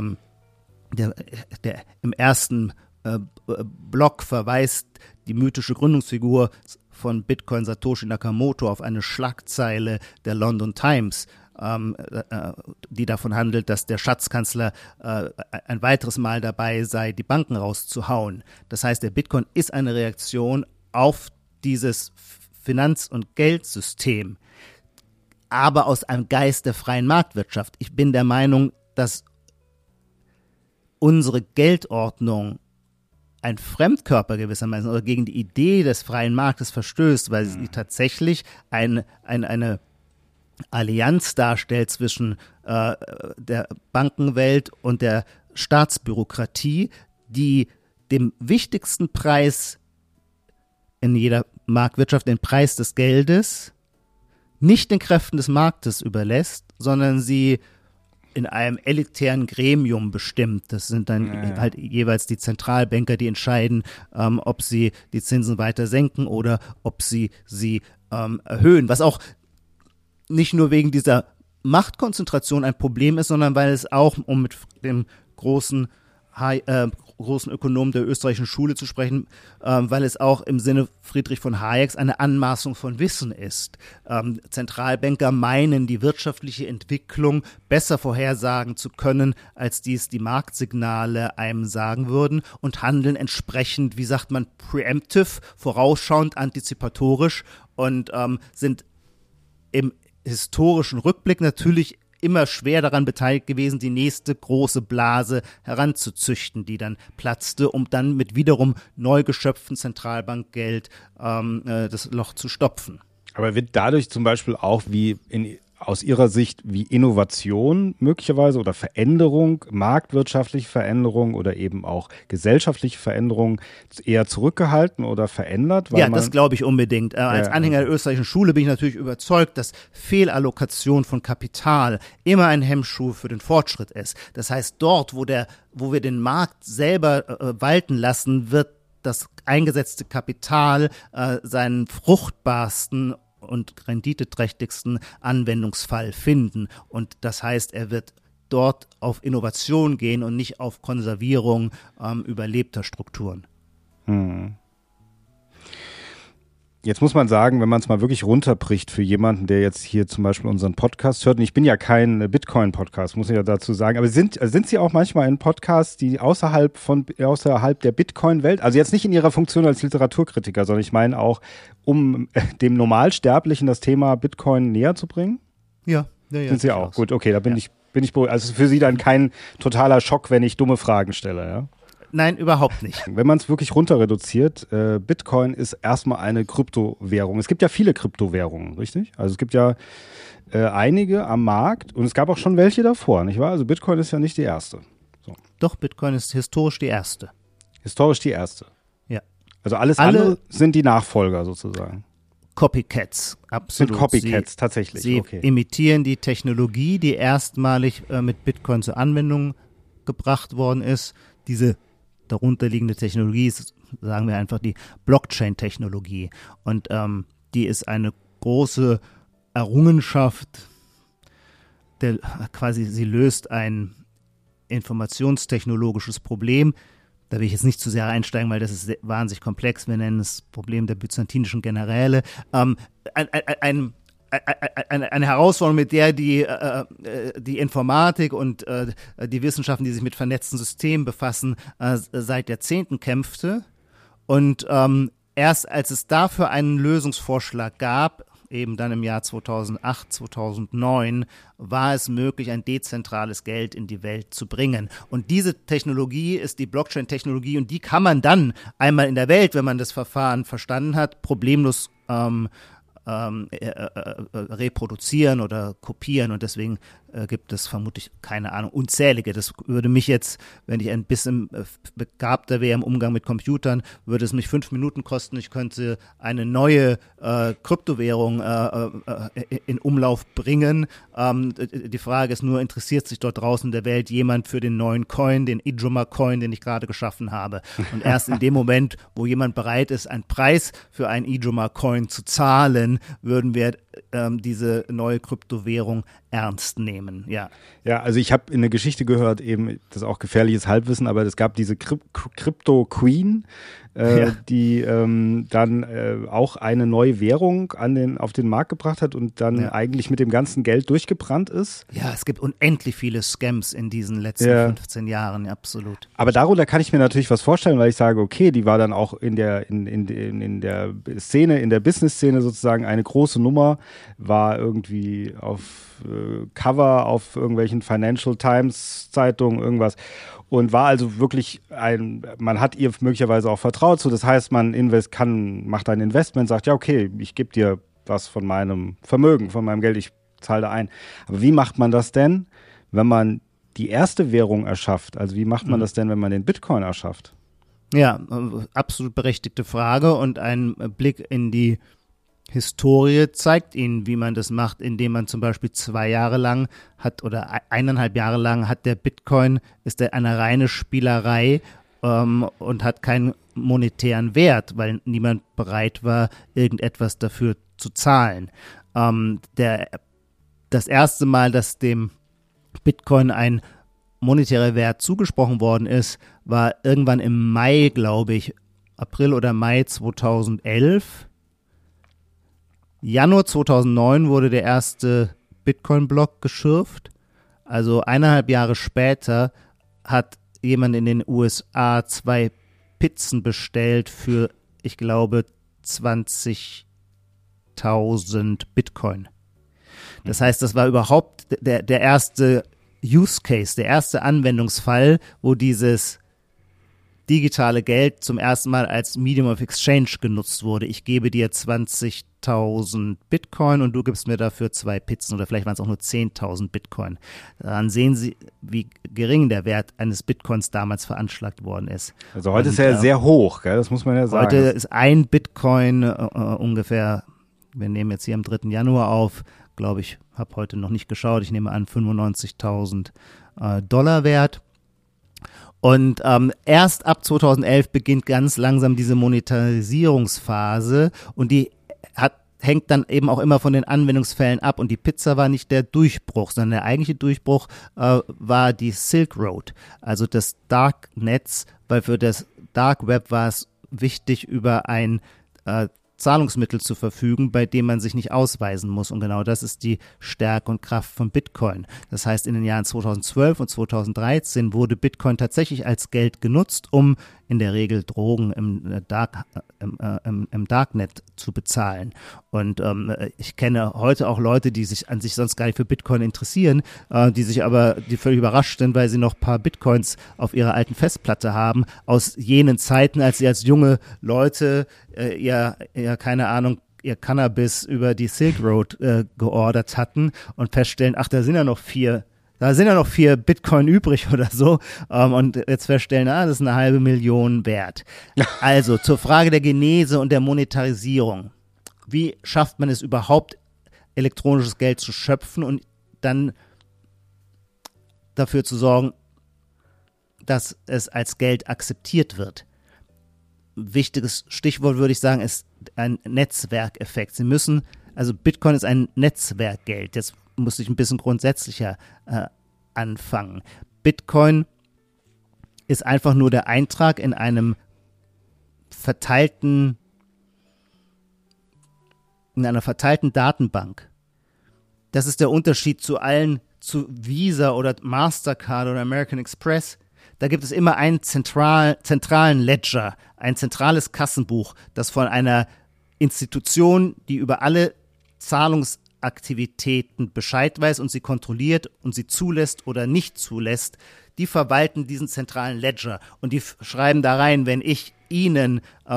der im ersten Block verweist die mythische Gründungsfigur von Bitcoin Satoshi Nakamoto auf eine Schlagzeile der London Times, die davon handelt, dass der Schatzkanzler ein weiteres Mal dabei sei, die Banken rauszuhauen. Das heißt, der Bitcoin ist eine Reaktion auf dieses Finanz- und Geldsystem, aber aus einem Geist der freien Marktwirtschaft. Ich bin der Meinung, dass unsere Geldordnung ein Fremdkörper gewissermaßen oder gegen die Idee des freien Marktes verstößt, weil sie tatsächlich eine Allianz darstellt zwischen der Bankenwelt und der Staatsbürokratie, die dem wichtigsten Preis in jeder Marktwirtschaft, den Preis des Geldes, nicht den Kräften des Marktes überlässt, sondern sie in einem elitären Gremium bestimmt. Das sind dann halt jeweils die Zentralbanker, die entscheiden, ob sie die Zinsen weiter senken oder ob sie erhöhen. Was auch nicht nur wegen dieser Machtkonzentration ein Problem ist, sondern weil es auch, um mit dem großen Ökonomen der österreichischen Schule zu sprechen, weil es auch im Sinne Friedrich von Hayeks eine Anmaßung von Wissen ist. Zentralbanker meinen, die wirtschaftliche Entwicklung besser vorhersagen zu können, als dies die Marktsignale einem sagen würden und handeln entsprechend, wie sagt man, preemptive, vorausschauend, antizipatorisch und sind im historischen Rückblick natürlich immer schwer daran beteiligt gewesen, die nächste große Blase heranzuzüchten, die dann platzte, um dann mit wiederum neu geschöpftem Zentralbankgeld das Loch zu stopfen.
Aber wird dadurch zum Beispiel auch aus Ihrer Sicht wie Innovation möglicherweise oder Veränderung, marktwirtschaftliche Veränderung oder eben auch gesellschaftliche Veränderung eher zurückgehalten oder verändert?
Ja, das glaube ich unbedingt. Als Anhänger der österreichischen Schule bin ich natürlich überzeugt, dass Fehlallokation von Kapital immer ein Hemmschuh für den Fortschritt ist. Das heißt, dort, wo wir den Markt selber walten lassen, wird das eingesetzte Kapital seinen fruchtbarsten und renditeträchtigsten Anwendungsfall finden. Und das heißt, er wird dort auf Innovation gehen und nicht auf Konservierung überlebter Strukturen.
Jetzt muss man sagen, wenn man es mal wirklich runterbricht für jemanden, der jetzt hier zum Beispiel unseren Podcast hört, und ich bin ja kein Bitcoin-Podcast, muss ich ja dazu sagen, aber sind Sie auch manchmal in Podcasts, die außerhalb der Bitcoin-Welt, also jetzt nicht in Ihrer Funktion als Literaturkritiker, sondern ich meine auch, um dem Normalsterblichen das Thema Bitcoin näher zu bringen?
Ja.
Sind Sie auch? Gut, okay, da bin ich beruhigt. Also für Sie dann kein totaler Schock, wenn ich dumme Fragen stelle, ja?
Nein, überhaupt nicht.
Wenn man es wirklich runter reduziert, Bitcoin ist erstmal eine Kryptowährung. Es gibt ja viele Kryptowährungen, richtig? Also es gibt ja einige am Markt und es gab auch schon welche davor, nicht wahr? Also Bitcoin ist ja nicht die erste. So.
Doch, Bitcoin ist historisch die erste.
Historisch die erste?
Ja.
Also alle andere sind die Nachfolger sozusagen?
Copycats, absolut.
Sind Copycats, tatsächlich.
Sie imitieren die Technologie, die erstmalig mit Bitcoin zur Anwendung gebracht worden ist. Diese darunterliegende Technologie ist, sagen wir einfach, die Blockchain-Technologie. Und die ist eine große Errungenschaft, sie löst ein informationstechnologisches Problem. Da will ich jetzt nicht zu sehr einsteigen, weil das ist wahnsinnig komplex. Wir nennen es Problem der byzantinischen Generäle. Eine Herausforderung, mit der die Informatik und die Wissenschaften, die sich mit vernetzten Systemen befassen, seit Jahrzehnten kämpfte. Und erst als es dafür einen Lösungsvorschlag gab, eben dann im Jahr 2008, 2009, war es möglich, ein dezentrales Geld in die Welt zu bringen. Und diese Technologie ist die Blockchain-Technologie und die kann man dann einmal in der Welt, wenn man das Verfahren verstanden hat, problemlos reproduzieren oder kopieren und deswegen gibt es vermutlich, keine Ahnung, unzählige. Das würde mich jetzt, wenn ich ein bisschen begabter wäre im Umgang mit Computern, würde es mich 5 Minuten kosten. Ich könnte eine neue Kryptowährung in Umlauf bringen. Die Frage ist nur, interessiert sich dort draußen in der Welt jemand für den neuen Coin, den Ijoma-Coin, den ich gerade geschaffen habe? Und erst in dem Moment, wo jemand bereit ist, einen Preis für einen Ijoma-Coin zu zahlen, würden wir diese neue Kryptowährung ernst nehmen, ja.
Ja, also ich habe in der Geschichte gehört, eben, das ist auch gefährliches Halbwissen, aber es gab diese Crypto-Queen, die dann auch eine neue Währung auf den Markt gebracht hat und dann eigentlich mit dem ganzen Geld durchgebrannt ist.
Ja, es gibt unendlich viele Scams in diesen letzten 15 Jahren, absolut.
Aber darunter kann ich mir natürlich was vorstellen, weil ich sage, okay, die war dann auch in der Szene, in der Business-Szene sozusagen eine große Nummer, war irgendwie auf Cover auf irgendwelchen Financial Times Zeitungen, irgendwas. Und war also wirklich man hat ihr möglicherweise auch vertraut. So, das heißt, man macht ein Investment, sagt, ja, okay, ich gebe dir was von meinem Vermögen, von meinem Geld, ich zahle da ein. Aber wie macht man das denn, wenn man die erste Währung erschafft? Also wie macht man das denn, wenn man den Bitcoin erschafft?
Ja, absolut berechtigte Frage und ein Blick in die Historie zeigt Ihnen, wie man das macht, indem man zum Beispiel 2 Jahre lang oder 1,5 Jahre lang hat der Bitcoin, ist er eine reine Spielerei und hat keinen monetären Wert, weil niemand bereit war, irgendetwas dafür zu zahlen. Das erste Mal, dass dem Bitcoin ein monetärer Wert zugesprochen worden ist, war irgendwann im Mai, glaube ich, April oder Mai 2011. Januar 2009 wurde der erste Bitcoin-Block geschürft. Also 1,5 Jahre später hat jemand in den USA 2 Pizzen bestellt für, ich glaube, 20.000 Bitcoin. Das heißt, das war überhaupt der erste Use Case, der erste Anwendungsfall, wo dieses digitale Geld zum ersten Mal als Medium of Exchange genutzt wurde. Ich gebe dir 20.000 Bitcoin und du gibst mir dafür 2 Pizzen oder vielleicht waren es auch nur 10.000 Bitcoin. Daran sehen Sie, wie gering der Wert eines Bitcoins damals veranschlagt worden ist.
Also heute ist er sehr hoch, gell? Das muss man ja sagen.
Heute ist ein Bitcoin ungefähr, wir nehmen jetzt hier am 3. Januar auf, glaube ich, habe heute noch nicht geschaut, ich nehme an 95.000 Dollar wert. Und erst ab 2011 beginnt ganz langsam diese Monetarisierungsphase und die hängt dann eben auch immer von den Anwendungsfällen ab. Und die Pizza war nicht der Durchbruch, sondern der eigentliche Durchbruch war die Silk Road, also das Darknetz, weil für das Dark Web war es wichtig, über ein Zahlungsmittel zu verfügen, bei dem man sich nicht ausweisen muss. Und genau das ist die Stärke und Kraft von Bitcoin. Das heißt, in den Jahren 2012 und 2013 wurde Bitcoin tatsächlich als Geld genutzt, um in der Regel Drogen im Darknet zu bezahlen. Und ich kenne heute auch Leute, die sich an sich sonst gar nicht für Bitcoin interessieren, die völlig überrascht sind, weil sie noch ein paar Bitcoins auf ihrer alten Festplatte haben, aus jenen Zeiten, als sie als junge Leute keine Ahnung, ihr Cannabis über die Silk Road geordert hatten und feststellen, ach, da sind ja noch 4 Bitcoin übrig oder so, und jetzt feststellen, das ist 500.000 wert. Also zur Frage der Genese und der Monetarisierung. Wie schafft man es überhaupt, elektronisches Geld zu schöpfen und dann dafür zu sorgen, dass es als Geld akzeptiert wird? Wichtiges Stichwort, würde ich sagen, ist ein Netzwerkeffekt. Bitcoin ist ein Netzwerkgeld. Jetzt muss ich ein bisschen grundsätzlicher anfangen. Bitcoin ist einfach nur der Eintrag in einer verteilten Datenbank. Das ist der Unterschied zu Visa oder Mastercard oder American Express. Da gibt es immer einen zentralen Ledger, ein zentrales Kassenbuch, das von einer Institution, die über alle Zahlungsaktivitäten Bescheid weiß und sie kontrolliert und sie zulässt oder nicht zulässt, die verwalten diesen zentralen Ledger und die schreiben da rein, wenn ich ihnen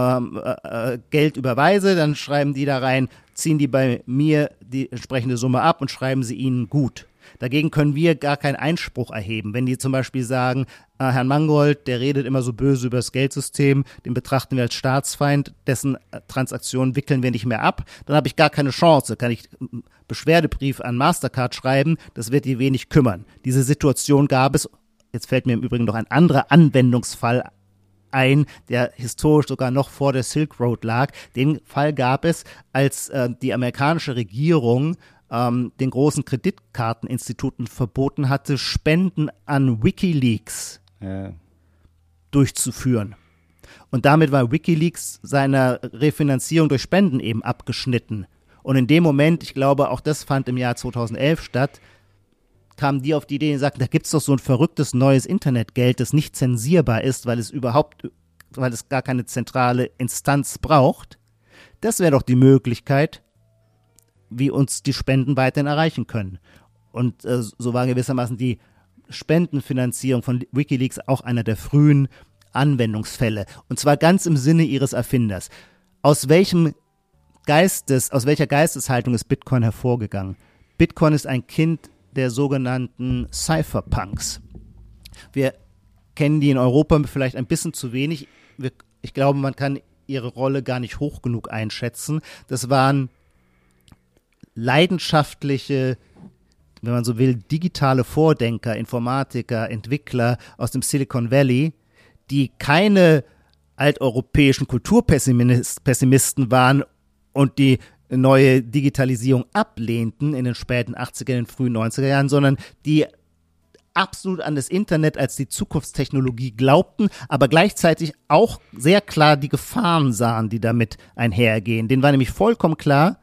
Geld überweise, dann schreiben die da rein, ziehen die bei mir die entsprechende Summe ab und schreiben sie ihnen gut. Dagegen können wir gar keinen Einspruch erheben. Wenn die zum Beispiel sagen, Herrn Mangold, der redet immer so böse über das Geldsystem, den betrachten wir als Staatsfeind, dessen Transaktionen wickeln wir nicht mehr ab, dann habe ich gar keine Chance. Kann ich einen Beschwerdebrief an Mastercard schreiben, das wird die wenig kümmern. Diese Situation gab es, jetzt fällt mir im Übrigen noch ein anderer Anwendungsfall ein, der historisch sogar noch vor der Silk Road lag. Den Fall gab es, als die amerikanische Regierung den großen Kreditkarteninstituten verboten hatte, Spenden an WikiLeaks durchzuführen. Und damit war WikiLeaks seiner Refinanzierung durch Spenden eben abgeschnitten. Und in dem Moment, ich glaube, auch das fand im Jahr 2011 statt, kamen die auf die Idee und sagten, da gibt es doch so ein verrücktes neues Internetgeld, das nicht zensierbar ist, weil es gar keine zentrale Instanz braucht. Das wäre doch die Möglichkeit, wie uns die Spenden weiterhin erreichen können. Und so war gewissermaßen die Spendenfinanzierung von WikiLeaks auch einer der frühen Anwendungsfälle. Und zwar ganz im Sinne ihres Erfinders. Aus welcher Geisteshaltung ist Bitcoin hervorgegangen? Bitcoin ist ein Kind der sogenannten Cypherpunks. Wir kennen die in Europa vielleicht ein bisschen zu wenig. Ich glaube, man kann ihre Rolle gar nicht hoch genug einschätzen. Das waren leidenschaftliche, wenn man so will, digitale Vordenker, Informatiker, Entwickler aus dem Silicon Valley, die keine alteuropäischen Kulturpessimisten waren und die neue Digitalisierung ablehnten in den späten 80er, in den frühen 90er Jahren, sondern die absolut an das Internet als die Zukunftstechnologie glaubten, aber gleichzeitig auch sehr klar die Gefahren sahen, die damit einhergehen. Denen war nämlich vollkommen klar,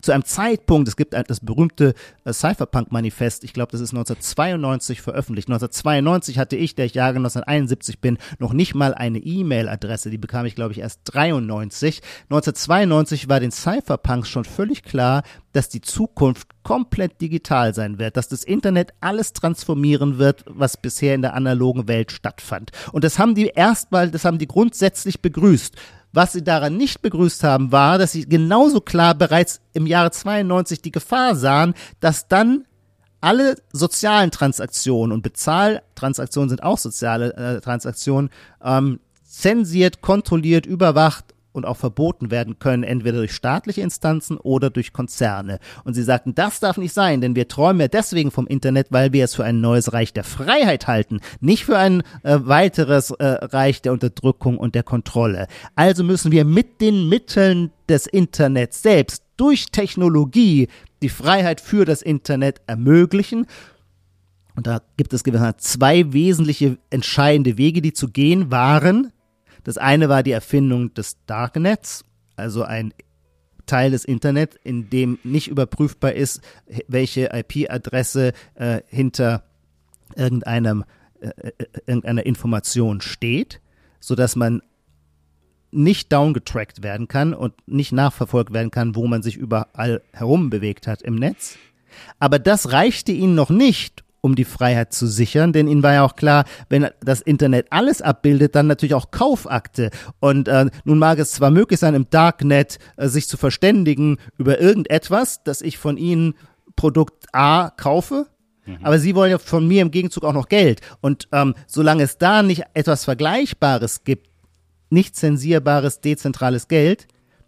zu einem Zeitpunkt, es gibt das berühmte Cypherpunk-Manifest, ich glaube, das ist 1992 veröffentlicht. 1992 hatte ich, der ich Jahrgang 1971 bin, noch nicht mal eine E-Mail-Adresse, die bekam ich, glaube ich, erst 93. 1992 war den Cypherpunks schon völlig klar, dass die Zukunft komplett digital sein wird, dass das Internet alles transformieren wird, was bisher in der analogen Welt stattfand. Und das haben die grundsätzlich begrüßt. Was sie daran nicht begrüßt haben, war, dass sie genauso klar bereits im Jahre 92 die Gefahr sahen, dass dann alle sozialen Transaktionen und Bezahltransaktionen sind auch soziale Transaktionen, zensiert, kontrolliert, überwacht und auch verboten werden können, entweder durch staatliche Instanzen oder durch Konzerne. Und sie sagten, das darf nicht sein, denn wir träumen ja deswegen vom Internet, weil wir es für ein neues Reich der Freiheit halten, nicht für ein weiteres Reich der Unterdrückung und der Kontrolle. Also müssen wir mit den Mitteln des Internets selbst durch Technologie die Freiheit für das Internet ermöglichen. Und da gibt es gewissermaßen zwei wesentliche entscheidende Wege, die zu gehen waren. Das eine war die Erfindung des Darknets, also ein Teil des Internet, in dem nicht überprüfbar ist, welche IP-Adresse hinter irgendeiner Information steht, sodass man nicht downgetrackt werden kann und nicht nachverfolgt werden kann, wo man sich überall herum bewegt hat im Netz. Aber das reichte ihnen noch nicht, um die Freiheit zu sichern, denn ihnen war ja auch klar, wenn das Internet alles abbildet, dann natürlich auch Kaufakte. Und nun mag es zwar möglich sein, im Darknet sich zu verständigen über irgendetwas, dass ich von ihnen Produkt A kaufe, aber sie wollen ja von mir im Gegenzug auch noch Geld. Und solange es da nicht etwas Vergleichbares gibt, nicht zensierbares, dezentrales Geld,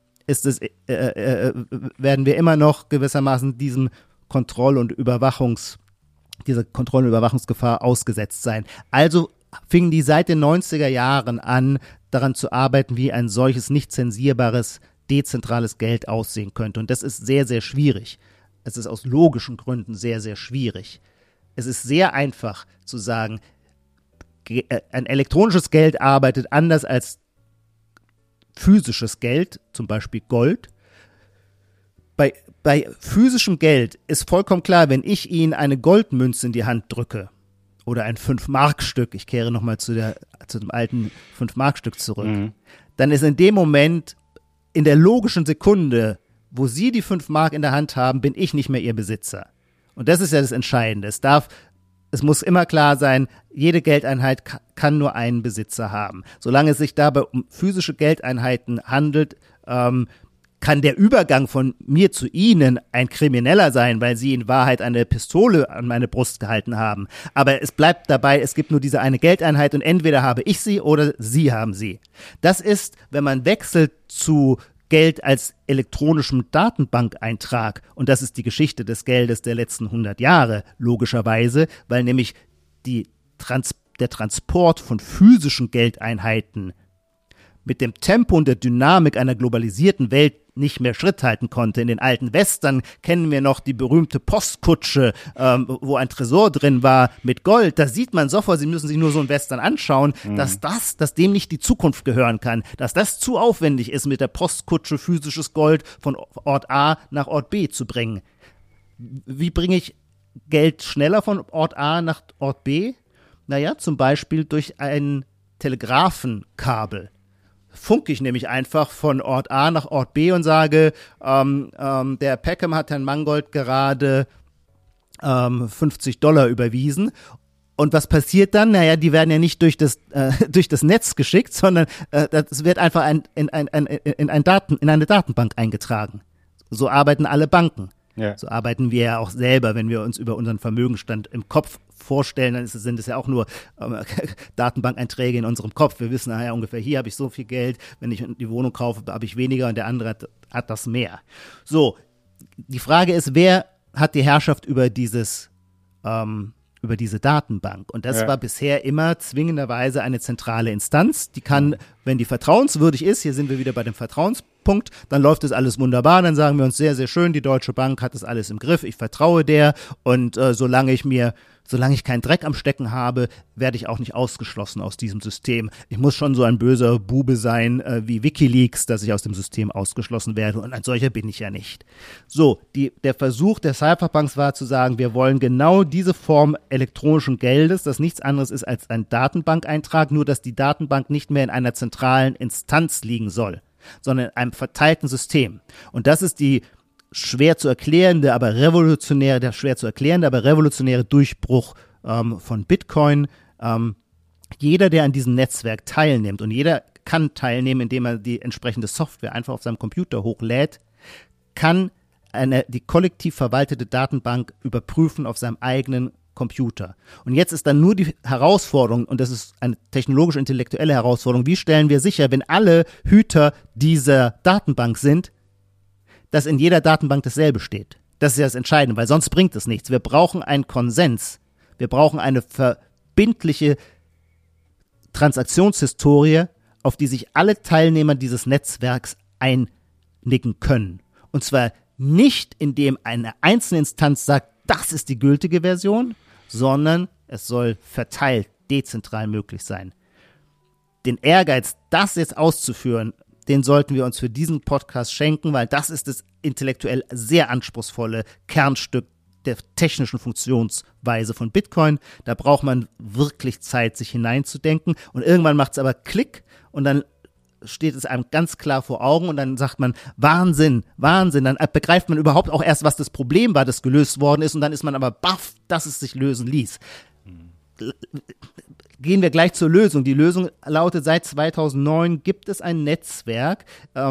werden wir immer noch gewissermaßen dieser Kontroll- und Überwachungsgefahr ausgesetzt sein. Also fingen die seit den 90er Jahren an, daran zu arbeiten, wie ein solches nicht zensierbares, dezentrales Geld aussehen könnte. Und das ist sehr, sehr schwierig. Es ist aus logischen Gründen sehr, sehr schwierig. Es ist sehr einfach zu sagen, ein elektronisches Geld arbeitet anders als physisches Geld, zum Beispiel Gold. Bei physischem Geld ist vollkommen klar, wenn ich Ihnen eine Goldmünze in die Hand drücke oder ein 5-Mark-Stück, ich kehre nochmal zu dem alten 5-Mark-Stück zurück, dann ist in dem Moment, in der logischen Sekunde, wo Sie die 5 Mark in der Hand haben, bin ich nicht mehr Ihr Besitzer. Und das ist ja das Entscheidende. Es muss immer klar sein, jede Geldeinheit kann nur einen Besitzer haben. Solange es sich dabei um physische Geldeinheiten handelt, kann der Übergang von mir zu Ihnen ein krimineller sein, weil Sie in Wahrheit eine Pistole an meine Brust gehalten haben. Aber es bleibt dabei, es gibt nur diese eine Geldeinheit und entweder habe ich sie oder Sie haben sie. Das ist, wenn man wechselt zu Geld als elektronischem Datenbankeintrag, und das ist die Geschichte des Geldes der letzten 100 Jahre, logischerweise, weil nämlich der Transport von physischen Geldeinheiten mit dem Tempo und der Dynamik einer globalisierten Welt nicht mehr Schritt halten konnte. In den alten Western kennen wir noch die berühmte Postkutsche, wo ein Tresor drin war mit Gold. Da sieht man sofort, Sie müssen sich nur so einen Western anschauen, dass dem nicht die Zukunft gehören kann, dass das zu aufwendig ist, mit der Postkutsche physisches Gold von Ort A nach Ort B zu bringen. Wie bringe ich Geld schneller von Ort A nach Ort B? Naja, zum Beispiel durch ein Telegrafenkabel. Funke ich nämlich einfach von Ort A nach Ort B und sage, der Peckham hat Herrn Mangold gerade $50 überwiesen. Und was passiert dann? Naja, die werden ja nicht durch das Netz geschickt, sondern das wird einfach in eine Datenbank eingetragen. So arbeiten alle Banken. Ja. So arbeiten wir ja auch selber, wenn wir uns über unseren Vermögensstand im Kopf vorstellen, dann sind es ja auch nur Datenbankeinträge in unserem Kopf. Wir wissen ja ungefähr, hier habe ich so viel Geld, wenn ich die Wohnung kaufe, habe ich weniger und der andere hat das mehr. So, die Frage ist, wer hat die Herrschaft über diese Datenbank? Und das war bisher immer zwingenderweise eine zentrale Instanz, die kann, wenn die vertrauenswürdig ist, hier sind wir wieder bei dem Punkt, dann läuft das alles wunderbar, dann sagen wir uns sehr, sehr schön, die Deutsche Bank hat das alles im Griff, ich vertraue der und solange ich keinen Dreck am Stecken habe, werde ich auch nicht ausgeschlossen aus diesem System. Ich muss schon so ein böser Bube sein wie WikiLeaks, dass ich aus dem System ausgeschlossen werde und ein solcher bin ich ja nicht. So, der Versuch der Cypherpunks war zu sagen, wir wollen genau diese Form elektronischen Geldes, das nichts anderes ist als ein Datenbankeintrag, nur dass die Datenbank nicht mehr in einer zentralen Instanz liegen soll, sondern in einem verteilten System. Und das ist der schwer zu erklärende, aber revolutionäre Durchbruch von Bitcoin. Jeder, der an diesem Netzwerk teilnimmt, und jeder kann teilnehmen, indem er die entsprechende Software einfach auf seinem Computer hochlädt, kann die kollektiv verwaltete Datenbank überprüfen auf seinem eigenen Computer. Und jetzt ist dann nur die Herausforderung, und das ist eine technologisch-intellektuelle Herausforderung, wie stellen wir sicher, wenn alle Hüter dieser Datenbank sind, dass in jeder Datenbank dasselbe steht. Das ist ja das Entscheidende, weil sonst bringt es nichts. Wir brauchen einen Konsens. Wir brauchen eine verbindliche Transaktionshistorie, auf die sich alle Teilnehmer dieses Netzwerks einigen können. Und zwar nicht, indem eine einzelne Instanz sagt, das ist die gültige Version, sondern es soll verteilt, dezentral möglich sein. Den Ehrgeiz, das jetzt auszuführen, den sollten wir uns für diesen Podcast schenken, weil das ist das intellektuell sehr anspruchsvolle Kernstück der technischen Funktionsweise von Bitcoin. Da braucht man wirklich Zeit, sich hineinzudenken. Und irgendwann macht es aber Klick und dann steht es einem ganz klar vor Augen und dann sagt man, Wahnsinn, Wahnsinn. Dann begreift man überhaupt auch erst, was das Problem war, das gelöst worden ist. Und dann ist man aber baff, dass es sich lösen ließ. Gehen wir gleich zur Lösung. Die Lösung lautet, seit 2009 gibt es ein Netzwerk,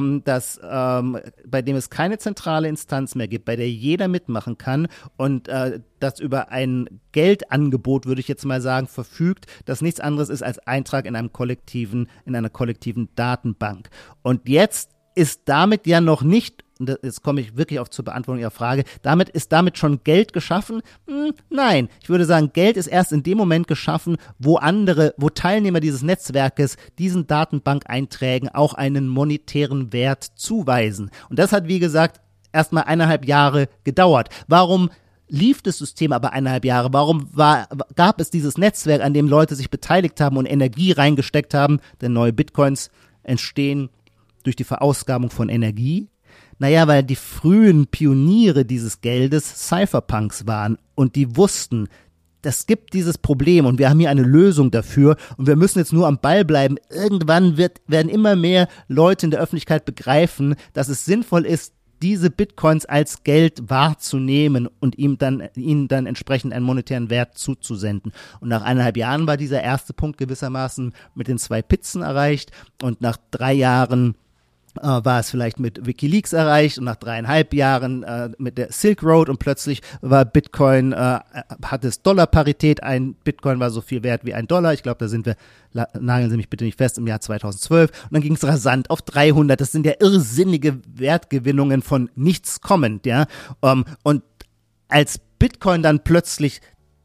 bei dem es keine zentrale Instanz mehr gibt, bei der jeder mitmachen kann und das über ein Geldangebot, würde ich jetzt mal sagen, verfügt, das nichts anderes ist als Eintrag in einer kollektiven Datenbank. Und jetzt ist damit ja noch nicht, und jetzt komme ich wirklich zur Beantwortung Ihrer Frage, ist damit schon Geld geschaffen? Nein, ich würde sagen, Geld ist erst in dem Moment geschaffen, wo Teilnehmer dieses Netzwerkes diesen Datenbankeinträgen auch einen monetären Wert zuweisen. Und das hat, wie gesagt, erst mal 1,5 Jahre gedauert. Warum lief das System aber 1,5 Jahre? Warum gab es dieses Netzwerk, an dem Leute sich beteiligt haben und Energie reingesteckt haben? Denn neue Bitcoins entstehen durch die Verausgabung von Energie. Naja, weil die frühen Pioniere dieses Geldes Cypherpunks waren und die wussten, es gibt dieses Problem und wir haben hier eine Lösung dafür und wir müssen jetzt nur am Ball bleiben. Irgendwann werden immer mehr Leute in der Öffentlichkeit begreifen, dass es sinnvoll ist, diese Bitcoins als Geld wahrzunehmen und ihnen dann entsprechend einen monetären Wert zuzusenden. Und nach 1,5 Jahren war dieser erste Punkt gewissermaßen mit den 2 Pizzen erreicht und nach 3 Jahren war es vielleicht mit WikiLeaks erreicht und nach 3,5 Jahren mit der Silk Road und plötzlich war Bitcoin, hat es Dollarparität, ein Bitcoin war so viel wert wie $1. Ich glaube, da sind wir, nageln Sie mich bitte nicht fest, im Jahr 2012 und dann ging es rasant auf 300. Das sind ja irrsinnige Wertgewinnungen von nichts kommend, ja. Und als Bitcoin dann plötzlich,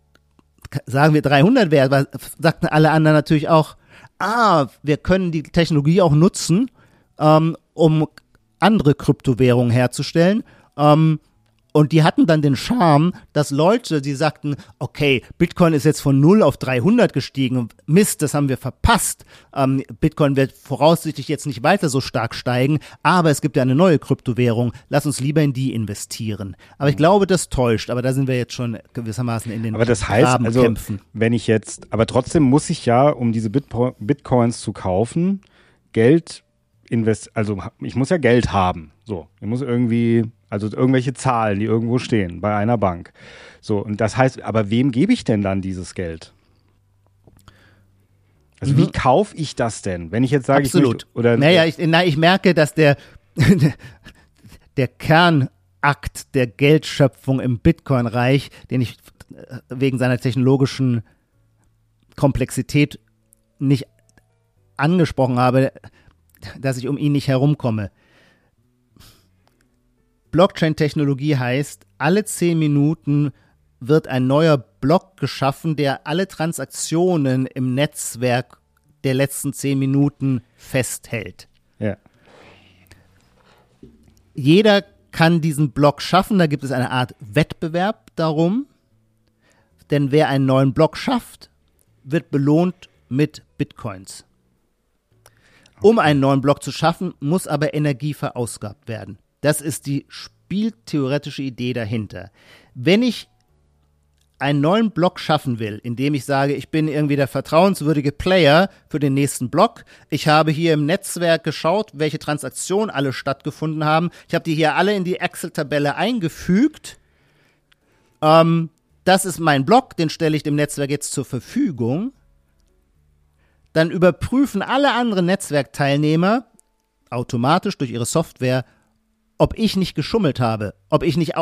sagen wir 300 wert war, sagten alle anderen natürlich auch, wir können die Technologie auch nutzen, um andere Kryptowährungen herzustellen. Und die hatten dann den Charme, dass Leute, die sagten, okay, Bitcoin ist jetzt von 0 auf 300 gestiegen, Mist, das haben wir verpasst. Bitcoin wird voraussichtlich jetzt nicht weiter so stark steigen, aber es gibt ja eine neue Kryptowährung, lass uns lieber in die investieren. Aber ich glaube, das täuscht, aber da sind wir jetzt schon gewissermaßen in den Grabenkämpfen.
Wenn ich jetzt, aber trotzdem muss ich ja, um diese Bitcoins zu kaufen, ich muss ja Geld haben. So, ich muss irgendwelche Zahlen, die irgendwo stehen, bei einer Bank. So, und das heißt, aber wem gebe ich denn dann dieses Geld? Also wie kaufe ich das denn? Wenn ich jetzt sage,
Absolut. Ich merke, dass der Kernakt der Geldschöpfung im Bitcoin-Reich, den ich wegen seiner technologischen Komplexität nicht angesprochen habe, dass ich um ihn nicht herumkomme. Blockchain-Technologie heißt, alle 10 Minuten wird ein neuer Block geschaffen, der alle Transaktionen im Netzwerk der letzten 10 Minuten festhält.
Ja.
jeder kann diesen Block schaffen, da gibt es eine Art Wettbewerb darum, denn wer einen neuen Block schafft, wird belohnt mit Bitcoins. Um einen neuen Block zu schaffen, muss aber Energie verausgabt werden. Das ist die spieltheoretische Idee dahinter. Wenn ich einen neuen Block schaffen will, indem ich sage, ich bin irgendwie der vertrauenswürdige Player für den nächsten Block. Ich habe hier im Netzwerk geschaut, welche Transaktionen alle stattgefunden haben. Ich habe die hier alle in die Excel-Tabelle eingefügt. Das ist mein Block, den stelle ich dem Netzwerk jetzt zur Verfügung. Dann überprüfen alle anderen Netzwerkteilnehmer automatisch durch ihre Software, ob ich nicht geschummelt habe, ob ich nicht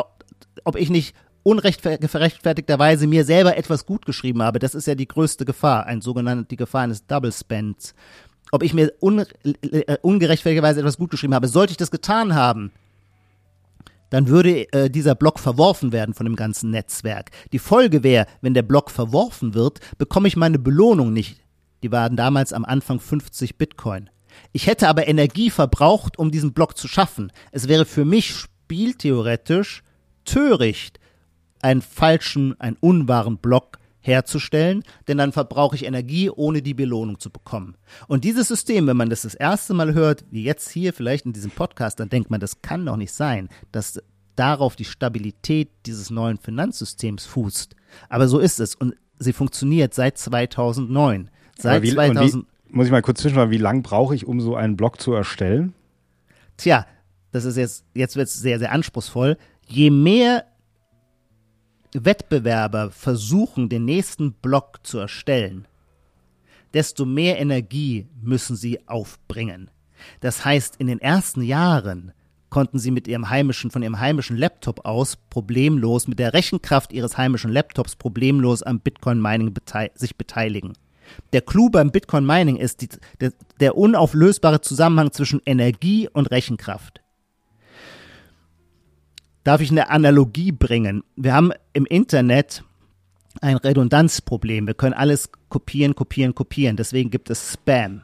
ungerechtfertigterweise mir selber etwas gut geschrieben habe. Das ist ja die größte Gefahr, die Gefahr eines Double Spends. Ob ich mir ungerechtfertigterweise etwas gut geschrieben habe. Sollte ich das getan haben, dann würde dieser Block verworfen werden von dem ganzen Netzwerk. Die Folge wäre, wenn der Block verworfen wird, bekomme ich meine Belohnung nicht. Die waren damals am Anfang 50 Bitcoin. Ich hätte aber Energie verbraucht, um diesen Block zu schaffen. Es wäre für mich spieltheoretisch töricht, einen unwahren Block herzustellen, denn dann verbrauche ich Energie, ohne die Belohnung zu bekommen. Und dieses System, wenn man das erste Mal hört, wie jetzt hier vielleicht in diesem Podcast, dann denkt man, das kann doch nicht sein, dass darauf die Stabilität dieses neuen Finanzsystems fußt. Aber so ist es und sie funktioniert seit 2009.
Muss ich mal kurz zwischenfragen, wie lange brauche ich, um so einen Block zu erstellen?
Tja, das ist jetzt wird es sehr, sehr anspruchsvoll. Je mehr Wettbewerber versuchen, den nächsten Block zu erstellen, desto mehr Energie müssen sie aufbringen. Das heißt, in den ersten Jahren konnten sie von ihrem heimischen Laptop aus problemlos, mit der Rechenkraft ihres heimischen Laptops problemlos am Bitcoin-Mining sich beteiligen. Der Clou beim Bitcoin-Mining ist der unauflösbare Zusammenhang zwischen Energie und Rechenkraft. Darf ich eine Analogie bringen? Wir haben im Internet ein Redundanzproblem. Wir können alles kopieren. Deswegen gibt es Spam.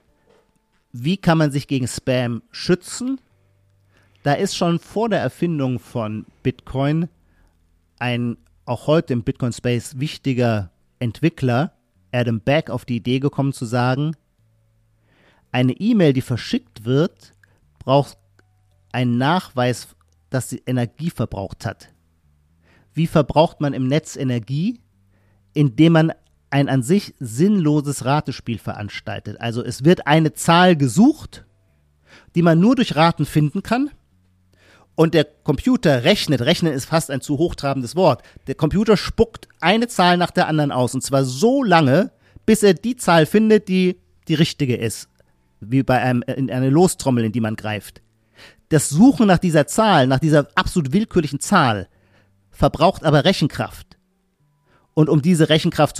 Wie kann man sich gegen Spam schützen? Da ist schon vor der Erfindung von Bitcoin ein auch heute im Bitcoin-Space wichtiger Entwickler, Adam Back, auf die Idee gekommen zu sagen, eine E-Mail, die verschickt wird, braucht einen Nachweis, dass sie Energie verbraucht hat. Wie verbraucht man im Netz Energie? Indem man ein an sich sinnloses Ratespiel veranstaltet. Also es wird eine Zahl gesucht, die man nur durch Raten finden kann. Und der Computer rechnen ist fast ein zu hochtrabendes Wort. Der Computer spuckt eine Zahl nach der anderen aus. Und zwar so lange, bis er die Zahl findet, die richtige ist. Wie in eine Lostrommel, in die man greift. Das Suchen nach dieser Zahl, nach dieser absolut willkürlichen Zahl, verbraucht aber Rechenkraft. Und um diese Rechenkraft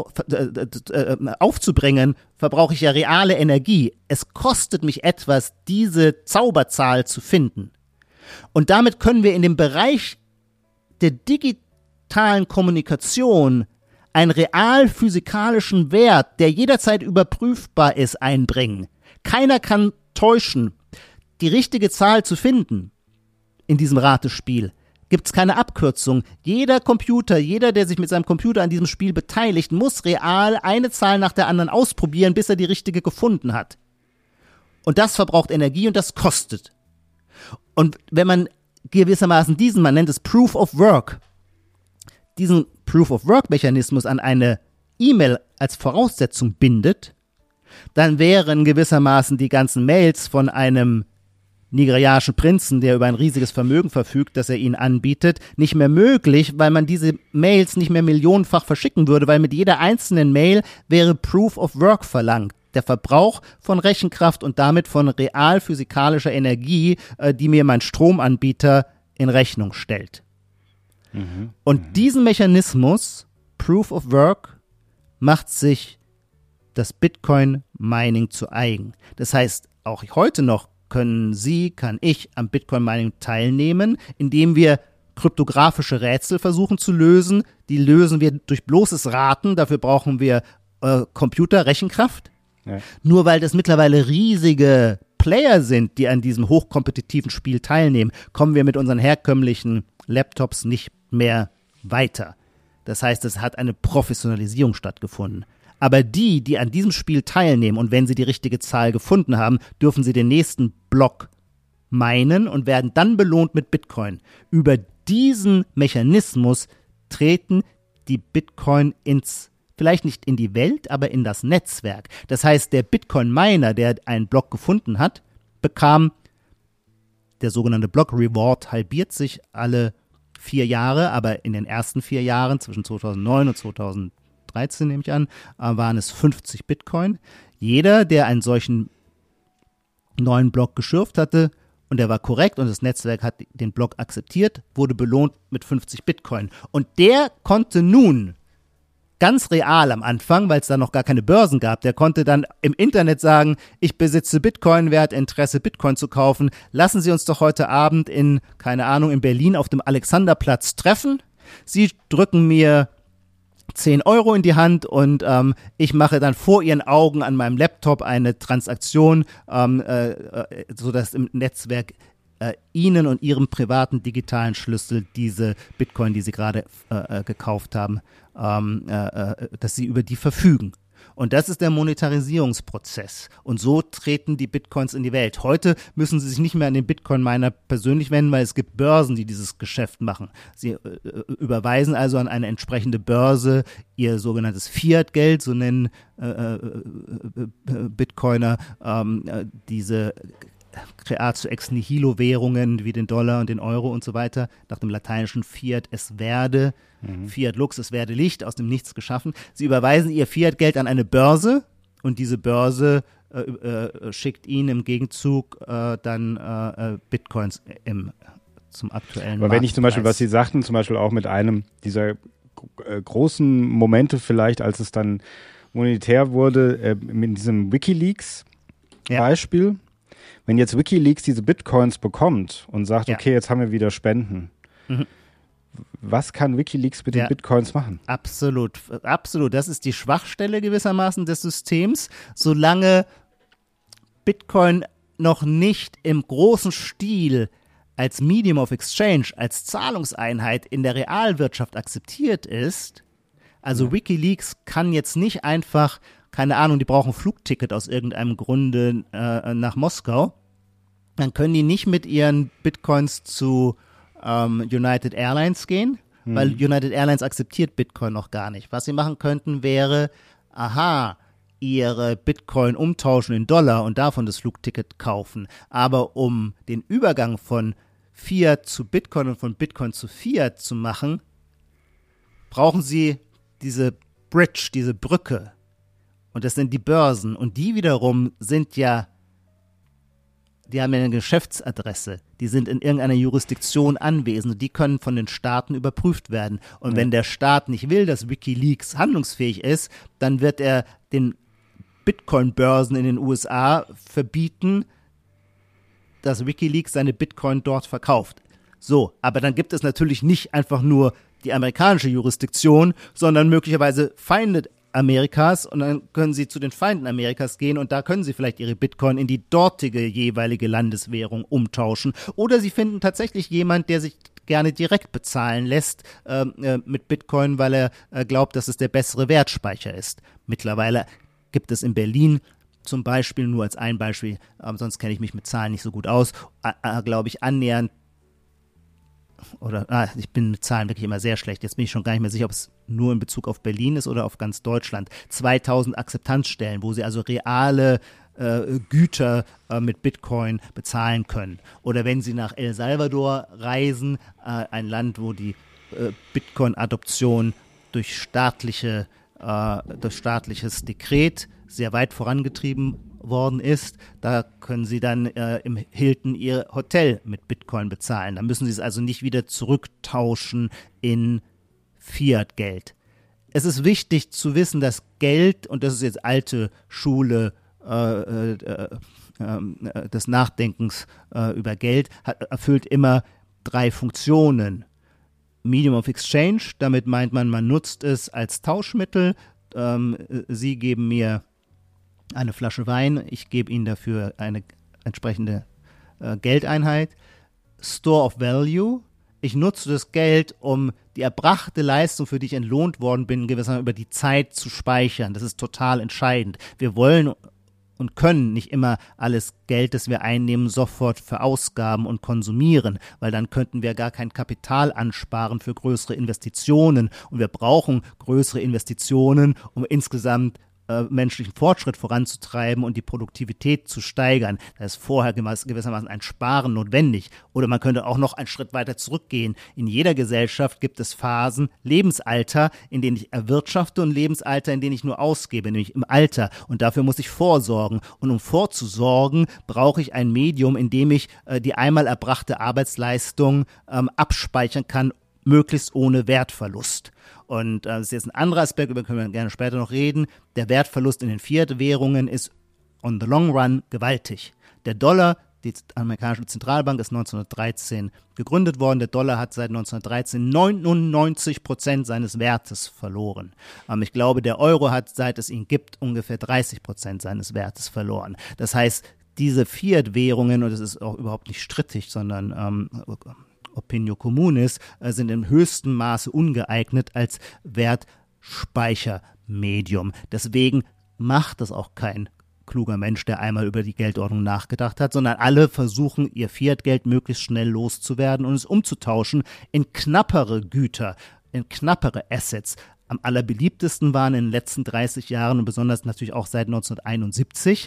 aufzubringen, verbrauche ich ja reale Energie. Es kostet mich etwas, diese Zauberzahl zu finden. Und damit können wir in dem Bereich der digitalen Kommunikation einen real-physikalischen Wert, der jederzeit überprüfbar ist, einbringen. Keiner kann täuschen. Die richtige Zahl zu finden in diesem Ratespiel, gibt es keine Abkürzung. Jeder, der sich mit seinem Computer an diesem Spiel beteiligt, muss real eine Zahl nach der anderen ausprobieren, bis er die richtige gefunden hat. Und das verbraucht Energie und das kostet. Und wenn man gewissermaßen man nennt es Proof of Work, diesen Proof of Work-Mechanismus an eine E-Mail als Voraussetzung bindet, dann wären gewissermaßen die ganzen Mails von einem nigerianischen Prinzen, der über ein riesiges Vermögen verfügt, das er ihnen anbietet, nicht mehr möglich, weil man diese Mails nicht mehr millionenfach verschicken würde, weil mit jeder einzelnen Mail wäre Proof of Work verlangt. Der Verbrauch von Rechenkraft und damit von real-physikalischer Energie, die mir mein Stromanbieter in Rechnung stellt. Und diesen Mechanismus, Proof of Work, macht sich das Bitcoin-Mining zu eigen. Das heißt, auch heute noch kann ich am Bitcoin-Mining teilnehmen, indem wir kryptografische Rätsel versuchen zu lösen. Die lösen wir durch bloßes Raten, dafür brauchen wir Computerrechenkraft. Ja. Nur weil das mittlerweile riesige Player sind, die an diesem hochkompetitiven Spiel teilnehmen, kommen wir mit unseren herkömmlichen Laptops nicht mehr weiter. Das heißt, es hat eine Professionalisierung stattgefunden. Aber die an diesem Spiel teilnehmen und wenn sie die richtige Zahl gefunden haben, dürfen sie den nächsten Block meinen und werden dann belohnt mit Bitcoin. Über diesen Mechanismus treten die Bitcoin vielleicht nicht in die Welt, aber in das Netzwerk. Das heißt, der Bitcoin-Miner, der einen Block gefunden hat, bekam der sogenannte Block Reward, halbiert sich alle 4 Jahre, aber in den ersten 4 Jahren, zwischen 2009 und 2013 nehme ich an, waren es 50 Bitcoin. Jeder, der einen solchen neuen Block geschürft hatte und der war korrekt und das Netzwerk hat den Block akzeptiert, wurde belohnt mit 50 Bitcoin. Und der konnte nun ganz real am Anfang, weil es da noch gar keine Börsen gab, der konnte dann im Internet sagen, ich besitze Bitcoin, wer hat Interesse, Bitcoin zu kaufen, lassen Sie uns doch heute Abend in Berlin auf dem Alexanderplatz treffen. Sie drücken mir 10 Euro in die Hand und ich mache dann vor Ihren Augen an meinem Laptop eine Transaktion, sodass im Netzwerk Ihnen und Ihrem privaten digitalen Schlüssel diese Bitcoin, die Sie gerade gekauft haben, dass Sie über die verfügen. Und das ist der Monetarisierungsprozess. Und so treten die Bitcoins in die Welt. Heute müssen Sie sich nicht mehr an den Bitcoin-Miner persönlich wenden, weil es gibt Börsen, die dieses Geschäft machen. Sie überweisen also an eine entsprechende Börse ihr sogenanntes Fiat-Geld, so nennen Bitcoiner diese Creatio ex nihilo Währungen wie den Dollar und den Euro und so weiter, nach dem lateinischen Fiat es werde, Fiat lux, es werde Licht, aus dem Nichts geschaffen. Sie überweisen ihr Fiat-Geld an eine Börse und diese Börse schickt ihnen im Gegenzug dann Bitcoins zum aktuellen
Aber wenn ich zum Beispiel,
Marktpreis.
was Sie sagten, zum Beispiel auch mit einem dieser großen Momente vielleicht, als es dann monetär wurde, mit diesem WikiLeaks-Beispiel, wenn jetzt WikiLeaks diese Bitcoins bekommt und sagt, okay, jetzt haben wir wieder Spenden, was kann WikiLeaks mit den Bitcoins machen?
Absolut, absolut. Das ist die Schwachstelle gewissermaßen des Systems. Solange Bitcoin noch nicht im großen Stil als Medium of Exchange, als Zahlungseinheit in der Realwirtschaft akzeptiert ist, also WikiLeaks kann jetzt nicht einfach, keine Ahnung, die brauchen ein Flugticket aus irgendeinem Grunde nach Moskau, dann können die nicht mit ihren Bitcoins zu United Airlines gehen, weil United Airlines akzeptiert Bitcoin noch gar nicht. Was sie machen könnten wäre, ihre Bitcoin umtauschen in Dollar und davon das Flugticket kaufen. Aber um den Übergang von Fiat zu Bitcoin und von Bitcoin zu Fiat zu machen, brauchen sie diese Bridge, diese Brücke. Und das sind die Börsen. Und die wiederum sind ja, die haben ja eine Geschäftsadresse. Die sind in irgendeiner Jurisdiktion anwesend. Und die können von den Staaten überprüft werden. Und wenn der Staat nicht will, dass WikiLeaks handlungsfähig ist, dann wird er den Bitcoin-Börsen in den USA verbieten, dass WikiLeaks seine Bitcoin dort verkauft. So, aber dann gibt es natürlich nicht einfach nur die amerikanische Jurisdiktion, sondern möglicherweise Feinde Amerikas und dann können sie zu den Feinden Amerikas gehen und da können sie vielleicht ihre Bitcoin in die dortige jeweilige Landeswährung umtauschen. Oder sie finden tatsächlich jemand, der sich gerne direkt bezahlen lässt mit Bitcoin, weil er glaubt, dass es der bessere Wertspeicher ist. Mittlerweile gibt es in Berlin zum Beispiel, nur als ein Beispiel, sonst kenne ich mich mit Zahlen nicht so gut aus, glaube ich annähernd, ich bin mit Zahlen wirklich immer sehr schlecht. Jetzt bin ich schon gar nicht mehr sicher, ob es nur in Bezug auf Berlin ist oder auf ganz Deutschland. 2000 Akzeptanzstellen, wo sie also reale Güter mit Bitcoin bezahlen können. Oder wenn sie nach El Salvador reisen, ein Land, wo die Bitcoin-Adoption durch staatliches Dekret sehr weit vorangetrieben worden ist, da können sie dann im Hilton ihr Hotel mit Bitcoin bezahlen. Da müssen sie es also nicht wieder zurücktauschen in Fiat-Geld. Es ist wichtig zu wissen, dass Geld, und das ist jetzt alte Schule des Nachdenkens über Geld, erfüllt immer 3 Funktionen. Medium of Exchange, damit meint man nutzt es als Tauschmittel. Sie geben mir eine Flasche Wein, ich gebe Ihnen dafür eine entsprechende Geldeinheit. Store of Value. Ich nutze das Geld, um die erbrachte Leistung, für die ich entlohnt worden bin, gewissermaßen über die Zeit zu speichern. Das ist total entscheidend. Wir wollen und können nicht immer alles Geld, das wir einnehmen, sofort verausgaben und konsumieren, weil dann könnten wir gar kein Kapital ansparen für größere Investitionen. Und wir brauchen größere Investitionen, um insgesamt menschlichen Fortschritt voranzutreiben und die Produktivität zu steigern. Da ist vorher gewissermaßen ein Sparen notwendig. Oder man könnte auch noch einen Schritt weiter zurückgehen. In jeder Gesellschaft gibt es Phasen, Lebensalter, in denen ich erwirtschafte und Lebensalter, in denen ich nur ausgebe, nämlich im Alter. Und dafür muss ich vorsorgen. Und um vorzusorgen, brauche ich ein Medium, in dem ich die einmal erbrachte Arbeitsleistung abspeichern kann, möglichst ohne Wertverlust. Und das ist jetzt ein anderer Aspekt, über den können wir gerne später noch reden. Der Wertverlust in den Fiat-Währungen ist on the long run gewaltig. Der Dollar, die amerikanische Zentralbank, ist 1913 gegründet worden. Der Dollar hat seit 1913 99% seines Wertes verloren. Ich glaube, der Euro hat, seit es ihn gibt, ungefähr 30% seines Wertes verloren. Das heißt, diese Fiat-Währungen, und das ist auch überhaupt nicht strittig, sondern Opinio communis, sind im höchsten Maße ungeeignet als Wertspeichermedium. Deswegen macht das auch kein kluger Mensch, der einmal über die Geldordnung nachgedacht hat, sondern alle versuchen, ihr Fiat-Geld möglichst schnell loszuwerden und es umzutauschen in knappere Güter, in knappere Assets. Am allerbeliebtesten waren in den letzten 30 Jahren und besonders natürlich auch seit 1971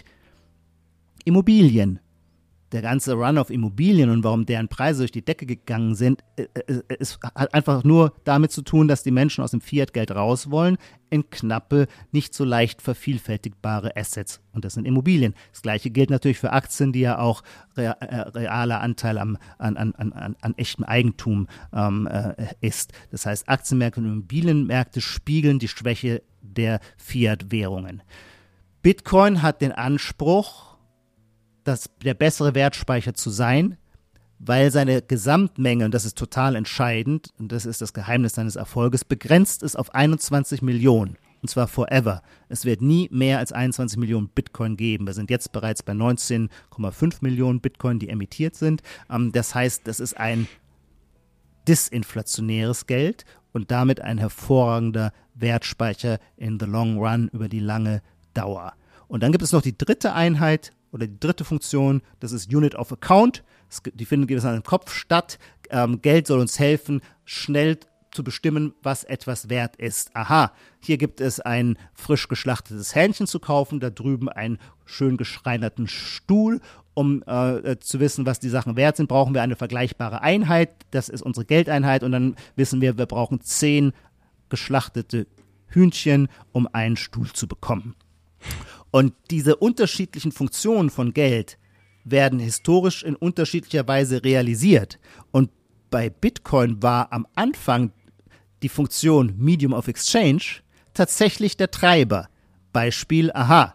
Immobilien. Der ganze Run auf Immobilien und warum deren Preise durch die Decke gegangen sind, es hat einfach nur damit zu tun, dass die Menschen aus dem Fiat-Geld raus wollen in knappe, nicht so leicht vervielfältigbare Assets. Und das sind Immobilien. Das Gleiche gilt natürlich für Aktien, die ja auch realer Anteil an echtem Eigentum ist. Das heißt, Aktienmärkte und Immobilienmärkte spiegeln die Schwäche der Fiat-Währungen. Bitcoin hat den Anspruch, der bessere Wertspeicher zu sein, weil seine Gesamtmenge, und das ist total entscheidend, und das ist das Geheimnis seines Erfolges, begrenzt ist auf 21 Millionen, und zwar forever. Es wird nie mehr als 21 Millionen Bitcoin geben. Wir sind jetzt bereits bei 19,5 Millionen Bitcoin, die emittiert sind. Das heißt, das ist ein disinflationäres Geld und damit ein hervorragender Wertspeicher in the long run über die lange Dauer. Und dann gibt es noch die dritte Einheit, oder die dritte Funktion, das ist Unit of Account. Die findet gewissermaßen im Kopf statt. Geld soll uns helfen, schnell zu bestimmen, was etwas wert ist. Aha, hier gibt es ein frisch geschlachtetes Hähnchen zu kaufen, da drüben einen schön geschreinerten Stuhl. Um zu wissen, was die Sachen wert sind, brauchen wir eine vergleichbare Einheit. Das ist unsere Geldeinheit und dann wissen wir brauchen 10 geschlachtete Hühnchen, um einen Stuhl zu bekommen. Und diese unterschiedlichen Funktionen von Geld werden historisch in unterschiedlicher Weise realisiert. Und bei Bitcoin war am Anfang die Funktion Medium of Exchange tatsächlich der Treiber. Beispiel,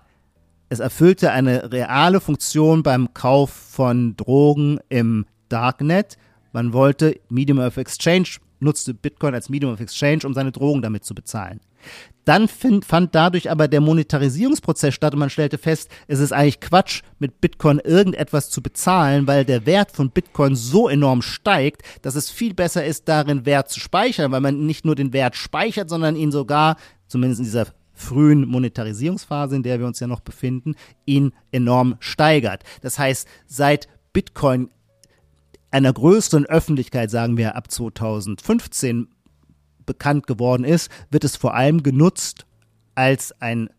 es erfüllte eine reale Funktion beim Kauf von Drogen im Darknet. Man wollte Medium of Exchange, nutzte Bitcoin als Medium of Exchange, um seine Drogen damit zu bezahlen. Dann fand dadurch aber der Monetarisierungsprozess statt und man stellte fest, es ist eigentlich Quatsch, mit Bitcoin irgendetwas zu bezahlen, weil der Wert von Bitcoin so enorm steigt, dass es viel besser ist, darin Wert zu speichern, weil man nicht nur den Wert speichert, sondern ihn sogar, zumindest in dieser frühen Monetarisierungsphase, in der wir uns ja noch befinden, ihn enorm steigert. Das heißt, seit Bitcoin einer größeren Öffentlichkeit, sagen wir ab 2015, bekannt geworden ist, wird es vor allem genutzt als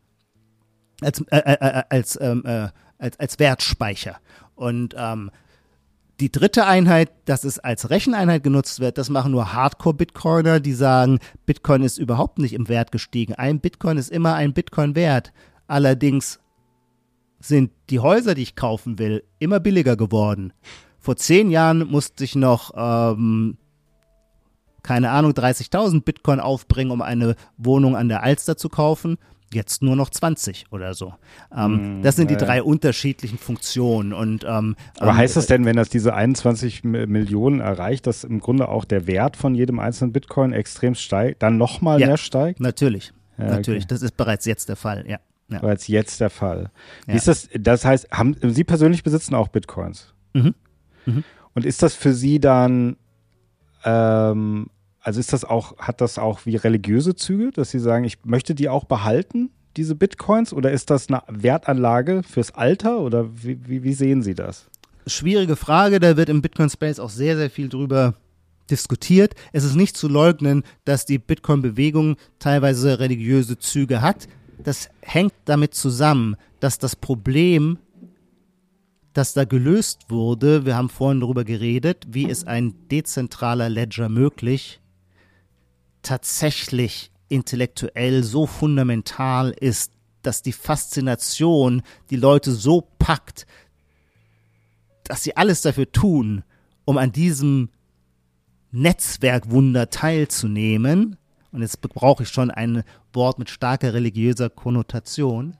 Wertspeicher. Und die dritte Einheit, dass es als Recheneinheit genutzt wird, das machen nur Hardcore-Bitcoiner, die sagen, Bitcoin ist überhaupt nicht im Wert gestiegen. Ein Bitcoin ist immer ein Bitcoin wert. Allerdings sind die Häuser, die ich kaufen will, immer billiger geworden. Vor 10 Jahren musste ich noch 30.000 Bitcoin aufbringen, um eine Wohnung an der Alster zu kaufen. Jetzt nur noch 20 oder so. Das sind die 3 unterschiedlichen Funktionen. Und,
aber heißt das denn, wenn das diese 21 Millionen erreicht, dass im Grunde auch der Wert von jedem einzelnen Bitcoin extrem steigt, dann nochmal mehr steigt?
Natürlich.
Ja,
natürlich.
Okay.
Das ist bereits jetzt der Fall, ja. Ja.
War jetzt der Fall. Wie
Ja.
ist das? Das heißt, Sie persönlich besitzen auch Bitcoins?
Mhm. Mhm.
Und ist das für Sie dann, also hat das auch wie religiöse Züge, dass Sie sagen, ich möchte die auch behalten, diese Bitcoins, oder ist das eine Wertanlage fürs Alter, oder wie sehen Sie das?
Schwierige Frage, da wird im Bitcoin-Space auch sehr, sehr viel drüber diskutiert. Es ist nicht zu leugnen, dass die Bitcoin-Bewegung teilweise religiöse Züge hat. Das hängt damit zusammen, dass das Problem, das da gelöst wurde, wir haben vorhin darüber geredet, wie ist ein dezentraler Ledger möglich, tatsächlich intellektuell so fundamental ist, dass die Faszination die Leute so packt, dass sie alles dafür tun, um an diesem Netzwerkwunder teilzunehmen. Und jetzt brauche ich schon ein Wort mit starker religiöser Konnotation.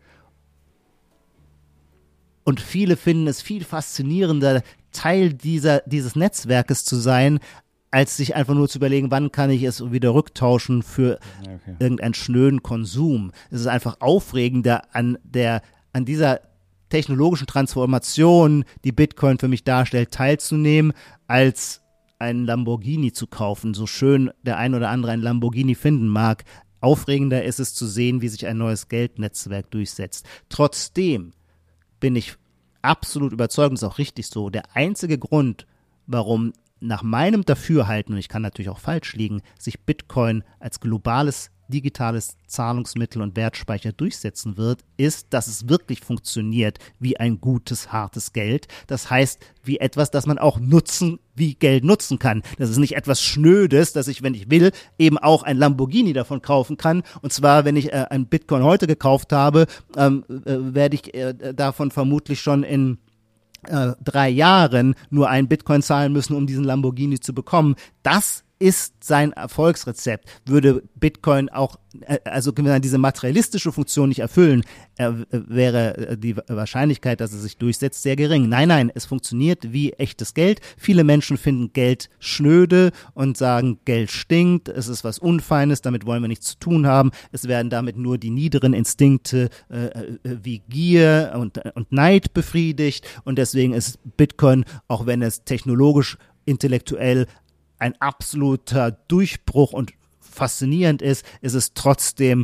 Und viele finden es viel faszinierender, Teil dieses Netzwerkes zu sein, als sich einfach nur zu überlegen, wann kann ich es wieder rücktauschen für irgendeinen schnöden Konsum. Es ist einfach aufregender, an dieser technologischen Transformation, die Bitcoin für mich darstellt, teilzunehmen, als einen Lamborghini zu kaufen. So schön der ein oder andere einen Lamborghini finden mag. Aufregender ist es zu sehen, wie sich ein neues Geldnetzwerk durchsetzt. Trotzdem bin ich absolut überzeugt, und ist auch richtig so, der einzige Grund, warum nach meinem Dafürhalten, und ich kann natürlich auch falsch liegen, sich Bitcoin als globales digitales Zahlungsmittel und Wertspeicher durchsetzen wird, ist, dass es wirklich funktioniert wie ein gutes, hartes Geld. Das heißt, wie etwas, das man auch wie Geld nutzen kann. Das ist nicht etwas Schnödes, dass ich, wenn ich will, eben auch ein Lamborghini davon kaufen kann. Und zwar, wenn ich ein Bitcoin heute gekauft habe, werde ich davon vermutlich schon in 3 Jahren nur einen Bitcoin zahlen müssen, um diesen Lamborghini zu bekommen. Das ist sein Erfolgsrezept. Würde Bitcoin auch, also diese materialistische Funktion nicht erfüllen, wäre die Wahrscheinlichkeit, dass es sich durchsetzt, sehr gering. Nein, es funktioniert wie echtes Geld. Viele Menschen finden Geld schnöde und sagen, Geld stinkt, es ist was Unfeines, damit wollen wir nichts zu tun haben. Es werden damit nur die niederen Instinkte wie Gier und Neid befriedigt, und deswegen ist Bitcoin, auch wenn es technologisch, intellektuell ein absoluter Durchbruch und faszinierend ist es trotzdem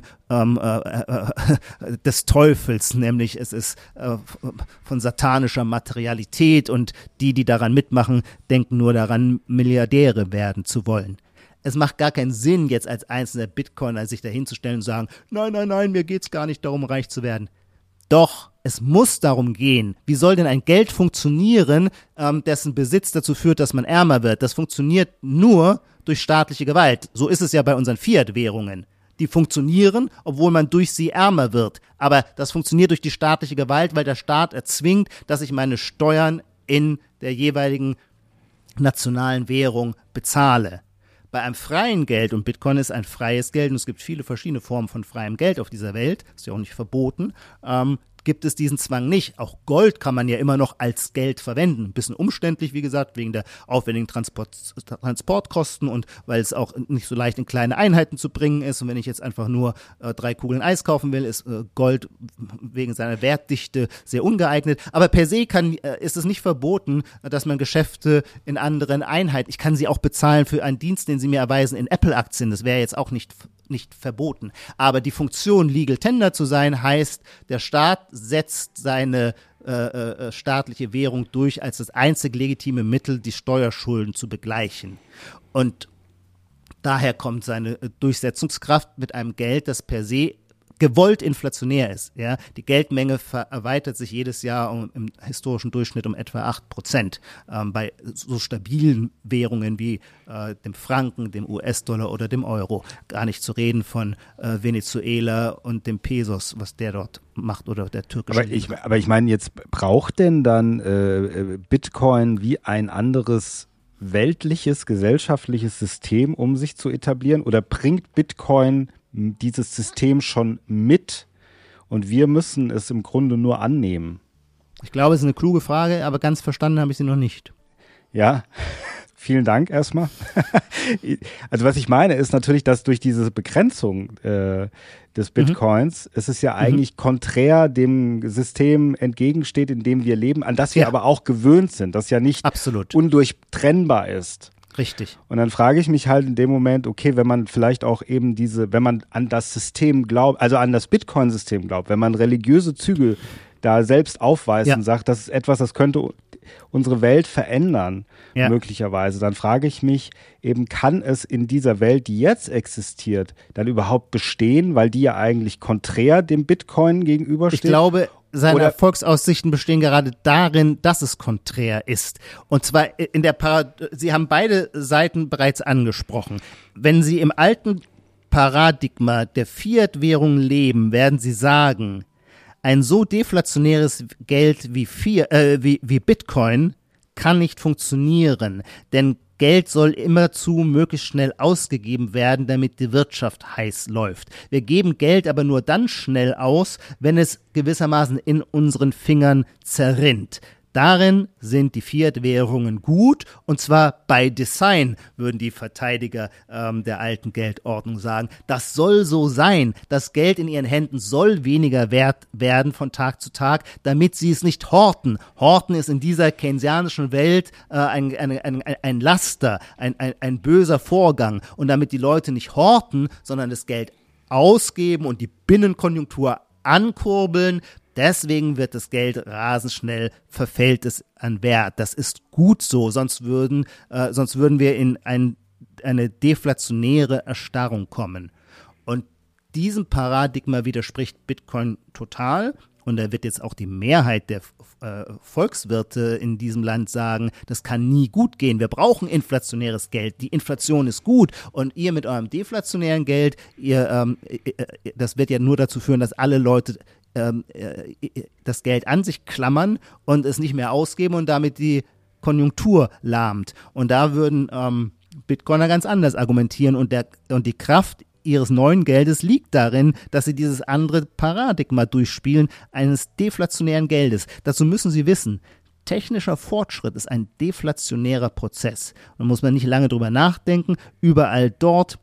des Teufels, nämlich es ist von satanischer Materialität, und die daran mitmachen, denken nur daran, Milliardäre werden zu wollen. Es macht gar keinen Sinn, jetzt als einzelner Bitcoiner sich dahinzustellen und sagen, nein, mir geht's gar nicht darum, reich zu werden. Doch, es muss darum gehen. Wie soll denn ein Geld funktionieren, dessen Besitz dazu führt, dass man ärmer wird? Das funktioniert nur durch staatliche Gewalt. So ist es ja bei unseren Fiat-Währungen. Die funktionieren, obwohl man durch sie ärmer wird. Aber das funktioniert durch die staatliche Gewalt, weil der Staat erzwingt, dass ich meine Steuern in der jeweiligen nationalen Währung bezahle. Bei einem freien Geld, und Bitcoin ist ein freies Geld, und es gibt viele verschiedene Formen von freiem Geld auf dieser Welt, ist ja auch nicht verboten, gibt es diesen Zwang nicht. Auch Gold kann man ja immer noch als Geld verwenden. Ein bisschen umständlich, wie gesagt, wegen der aufwendigen Transportkosten und weil es auch nicht so leicht in kleine Einheiten zu bringen ist. Und wenn ich jetzt einfach nur 3 Kugeln Eis kaufen will, ist Gold wegen seiner Wertdichte sehr ungeeignet. Aber per se ist es nicht verboten, dass man Geschäfte in anderen Einheiten, ich kann sie auch bezahlen für einen Dienst, den sie mir erweisen, in Apple-Aktien. Das wäre jetzt auch nicht verboten. Aber die Funktion, Legal Tender zu sein, heißt, der Staat setzt seine staatliche Währung durch als das einzig legitime Mittel, die Steuerschulden zu begleichen. Und daher kommt seine Durchsetzungskraft mit einem Geld, das per se gewollt inflationär ist. Ja? Die Geldmenge erweitert sich jedes Jahr im historischen Durchschnitt um etwa 8%. Bei so stabilen Währungen wie dem Franken, dem US-Dollar oder dem Euro. Gar nicht zu reden von Venezuela und dem Pesos, was der dort macht, oder der türkische.
Aber ich meine, jetzt braucht denn dann Bitcoin wie ein anderes weltliches, gesellschaftliches System, um sich zu etablieren? Oder bringt Bitcoin dieses System schon mit und wir müssen es im Grunde nur annehmen?
Ich glaube, es ist eine kluge Frage, aber ganz verstanden habe ich sie noch nicht.
Ja, vielen Dank erstmal. Also was ich meine ist natürlich, dass durch diese Begrenzung des Bitcoins es ist ja eigentlich konträr dem System entgegensteht, in dem wir leben, an das wir aber auch gewöhnt sind, das ja nicht undurchtrennbar ist.
Richtig.
Und dann frage ich mich halt in dem Moment, okay, wenn man vielleicht auch eben wenn man an das System glaubt, also an das Bitcoin-System glaubt, wenn man religiöse Züge da selbst aufweist und sagt, das ist etwas, das könnte unsere Welt verändern, möglicherweise, dann frage ich mich eben, kann es in dieser Welt, die jetzt existiert, dann überhaupt bestehen, weil die ja eigentlich konträr dem Bitcoin gegenübersteht?
Ich glaube, seine Erfolgsaussichten bestehen gerade darin, dass es konträr ist. Und zwar Sie haben beide Seiten bereits angesprochen. Wenn Sie im alten Paradigma der Fiat-Währung leben, werden Sie sagen, ein so deflationäres Geld wie Bitcoin kann nicht funktionieren, denn Geld soll immerzu möglichst schnell ausgegeben werden, damit die Wirtschaft heiß läuft. Wir geben Geld aber nur dann schnell aus, wenn es gewissermaßen in unseren Fingern zerrinnt. Darin sind die Fiat-Währungen gut, und zwar by Design, würden die Verteidiger der alten Geldordnung sagen. Das soll so sein. Das Geld in ihren Händen soll weniger wert werden von Tag zu Tag, damit sie es nicht horten. Horten ist in dieser keynesianischen Welt ein Laster, ein böser Vorgang. Und damit die Leute nicht horten, sondern das Geld ausgeben und die Binnenkonjunktur ankurbeln, deswegen wird das Geld rasend schnell, verfällt es an Wert. Das ist gut so, sonst würden wir in eine deflationäre Erstarrung kommen. Und diesem Paradigma widerspricht Bitcoin total. Und da wird jetzt auch die Mehrheit der Volkswirte in diesem Land sagen, das kann nie gut gehen. Wir brauchen inflationäres Geld. Die Inflation ist gut. Und ihr mit eurem deflationären Geld, das wird ja nur dazu führen, dass alle Leute das Geld an sich klammern und es nicht mehr ausgeben und damit die Konjunktur lahmt. Und da würden Bitcoiner ganz anders argumentieren und die Kraft ihres neuen Geldes liegt darin, dass sie dieses andere Paradigma durchspielen, eines deflationären Geldes. Dazu müssen Sie wissen, technischer Fortschritt ist ein deflationärer Prozess. Da muss man nicht lange drüber nachdenken. Überall dort,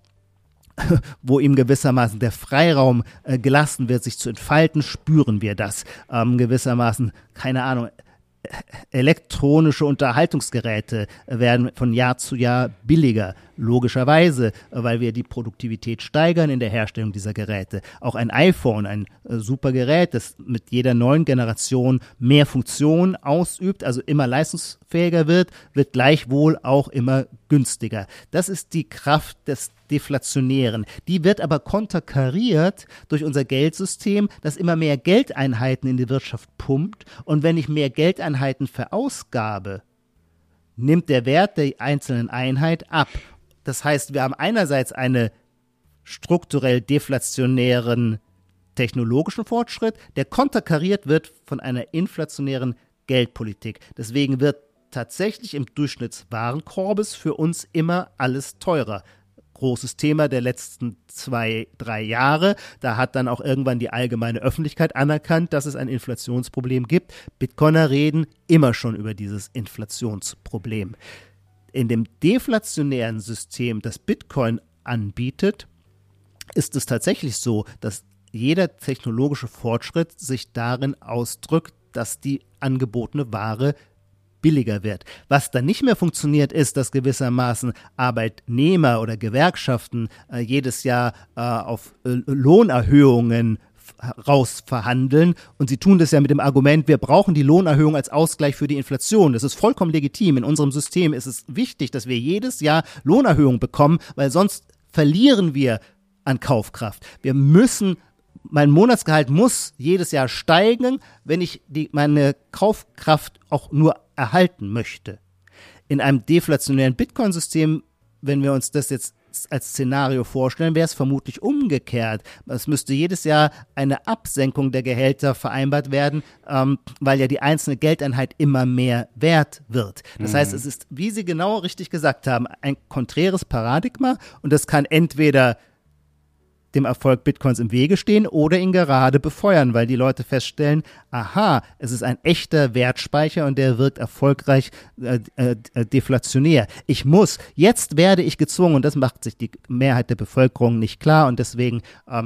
wo ihm gewissermaßen der Freiraum gelassen wird, sich zu entfalten, spüren wir das. Gewissermaßen, keine Ahnung, elektronische Unterhaltungsgeräte werden von Jahr zu Jahr billiger, logischerweise, weil wir die Produktivität steigern in der Herstellung dieser Geräte. Auch ein iPhone, ein super Gerät, das mit jeder neuen Generation mehr Funktion ausübt, also immer leistungsfähiger wird gleichwohl auch immer günstiger. Das ist die Kraft des Deflationären. Die wird aber konterkariert durch unser Geldsystem, das immer mehr Geldeinheiten in die Wirtschaft pumpt. Und wenn ich mehr Geldeinheiten verausgabe, nimmt der Wert der einzelnen Einheit ab. Das heißt, wir haben einerseits einen strukturell deflationären technologischen Fortschritt, der konterkariert wird von einer inflationären Geldpolitik. Deswegen wird tatsächlich im Durchschnitt des Warenkorbes für uns immer alles teurer. Großes Thema der letzten 2-3 Jahre. Da hat dann auch irgendwann die allgemeine Öffentlichkeit anerkannt, dass es ein Inflationsproblem gibt. Bitcoiner reden immer schon über dieses Inflationsproblem. In dem deflationären System, das Bitcoin anbietet, ist es tatsächlich so, dass jeder technologische Fortschritt sich darin ausdrückt, dass die angebotene Ware billiger wird. Was dann nicht mehr funktioniert, ist, dass gewissermaßen Arbeitnehmer oder Gewerkschaften jedes Jahr auf Lohnerhöhungen rausverhandeln, und sie tun das ja mit dem Argument, wir brauchen die Lohnerhöhung als Ausgleich für die Inflation. Das ist vollkommen legitim. In unserem System ist es wichtig, dass wir jedes Jahr Lohnerhöhung bekommen, weil sonst verlieren wir an Kaufkraft. Mein Monatsgehalt muss jedes Jahr steigen, wenn ich meine Kaufkraft auch nur erhalten möchte. In einem deflationären Bitcoin-System, wenn wir uns das jetzt als Szenario vorstellen, wäre es vermutlich umgekehrt. Es müsste jedes Jahr eine Absenkung der Gehälter vereinbart werden, weil ja die einzelne Geldeinheit immer mehr wert wird. Das heißt, es ist, wie Sie genau richtig gesagt haben, ein konträres Paradigma, und das kann entweder dem Erfolg Bitcoins im Wege stehen oder ihn gerade befeuern, weil die Leute feststellen, aha, es ist ein echter Wertspeicher und der wirkt erfolgreich deflationär. Jetzt werde ich gezwungen, und das macht sich die Mehrheit der Bevölkerung nicht klar und deswegen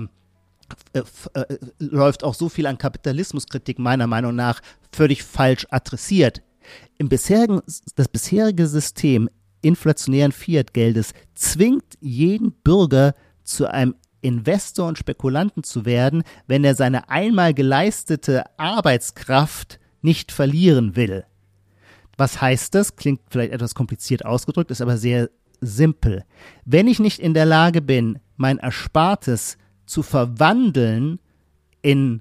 läuft auch so viel an Kapitalismuskritik meiner Meinung nach völlig falsch adressiert. Das bisherige System inflationären Fiat-Geldes zwingt jeden Bürger zu einem Investor und Spekulanten zu werden, wenn er seine einmal geleistete Arbeitskraft nicht verlieren will. Was heißt das? Klingt vielleicht etwas kompliziert ausgedrückt, ist aber sehr simpel. Wenn ich nicht in der Lage bin, mein Erspartes zu verwandeln in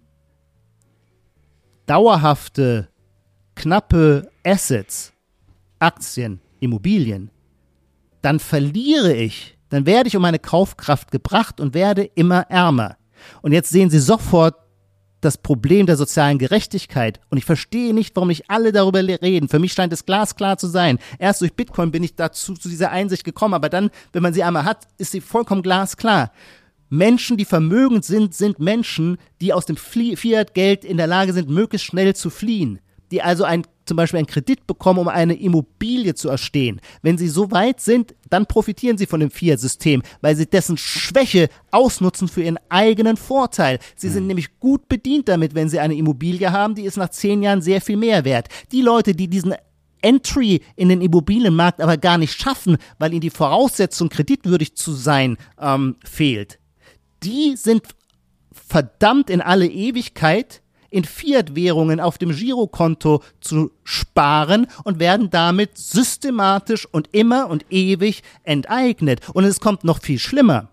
dauerhafte, knappe Assets, Aktien, Immobilien, dann werde ich um meine Kaufkraft gebracht und werde immer ärmer. Und jetzt sehen Sie sofort das Problem der sozialen Gerechtigkeit. Und ich verstehe nicht, warum nicht alle darüber reden. Für mich scheint es glasklar zu sein. Erst durch Bitcoin bin ich zu dieser Einsicht gekommen, aber dann, wenn man sie einmal hat, ist sie vollkommen glasklar. Menschen, die vermögend sind Menschen, die aus dem Fiat-Geld in der Lage sind, möglichst schnell zu fliehen. Die also zum Beispiel einen Kredit bekommen, um eine Immobilie zu erstehen. Wenn sie so weit sind, dann profitieren sie von dem Fiat-System, weil sie dessen Schwäche ausnutzen für ihren eigenen Vorteil. Sie sind nämlich gut bedient damit, wenn sie eine Immobilie haben, die ist nach 10 Jahren sehr viel mehr wert. Die Leute, die diesen Entry in den Immobilienmarkt aber gar nicht schaffen, weil ihnen die Voraussetzung, kreditwürdig zu sein, fehlt, die sind verdammt in alle Ewigkeit in Fiat-Währungen auf dem Girokonto zu sparen und werden damit systematisch und immer und ewig enteignet. Und es kommt noch viel schlimmer.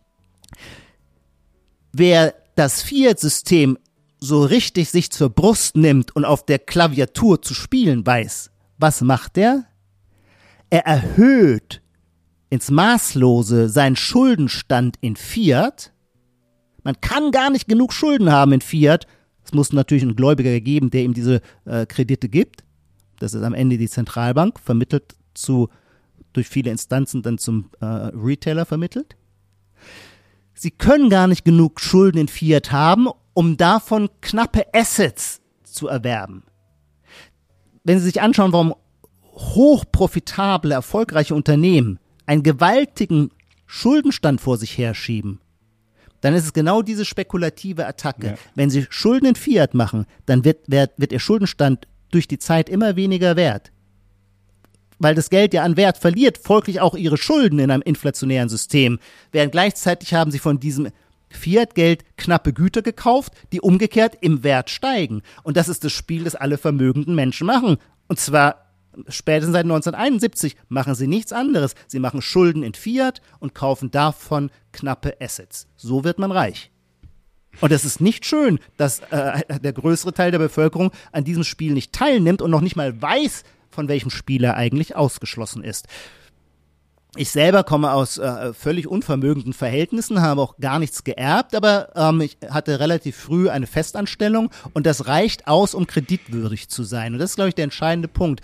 Wer das Fiat-System so richtig sich zur Brust nimmt und auf der Klaviatur zu spielen weiß, was macht er? Er erhöht ins Maßlose seinen Schuldenstand in Fiat. Man kann gar nicht genug Schulden haben in Fiat. Es muss natürlich einen Gläubiger geben, der ihm diese Kredite gibt. Das ist am Ende die Zentralbank, vermittelt durch viele Instanzen dann zum Retailer vermittelt. Sie können gar nicht genug Schulden in Fiat haben, um davon knappe Assets zu erwerben. Wenn Sie sich anschauen, warum hochprofitable, erfolgreiche Unternehmen einen gewaltigen Schuldenstand vor sich herschieben, dann ist es genau diese spekulative Attacke. Ja. Wenn Sie Schulden in Fiat machen, dann wird Ihr Schuldenstand durch die Zeit immer weniger wert. Weil das Geld ja an Wert verliert, folglich auch Ihre Schulden in einem inflationären System. Während gleichzeitig haben Sie von diesem Fiat-Geld knappe Güter gekauft, die umgekehrt im Wert steigen. Und das ist das Spiel, das alle vermögenden Menschen machen. Und zwar spätestens seit 1971 machen sie nichts anderes. Sie machen Schulden in Fiat und kaufen davon knappe Assets. So wird man reich. Und es ist nicht schön, dass der größere Teil der Bevölkerung an diesem Spiel nicht teilnimmt und noch nicht mal weiß, von welchem Spiel er eigentlich ausgeschlossen ist. Ich selber komme aus völlig unvermögenden Verhältnissen, habe auch gar nichts geerbt, aber ich hatte relativ früh eine Festanstellung und das reicht aus, um kreditwürdig zu sein. Und das ist, glaube ich, der entscheidende Punkt.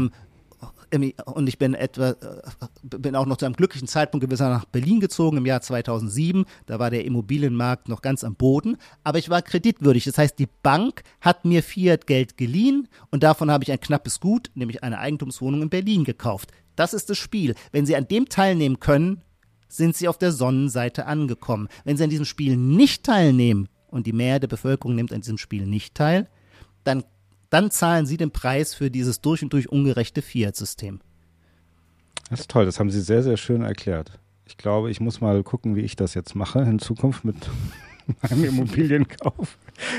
Und ich bin auch noch zu einem glücklichen Zeitpunkt gewissermaßen nach Berlin gezogen im Jahr 2007. Da war der Immobilienmarkt noch ganz am Boden. Aber ich war kreditwürdig. Das heißt, die Bank hat mir Fiat-Geld geliehen und davon habe ich ein knappes Gut, nämlich eine Eigentumswohnung in Berlin gekauft. Das ist das Spiel. Wenn Sie an dem teilnehmen können, sind Sie auf der Sonnenseite angekommen. Wenn Sie an diesem Spiel nicht teilnehmen und die Mehrheit der Bevölkerung nimmt an diesem Spiel nicht teil, dann zahlen Sie den Preis für dieses durch und durch ungerechte Fiat-System.
Das ist toll, das haben Sie sehr, sehr schön erklärt. Ich glaube, ich muss mal gucken, wie ich das jetzt mache in Zukunft mit meinem Immobilienkauf.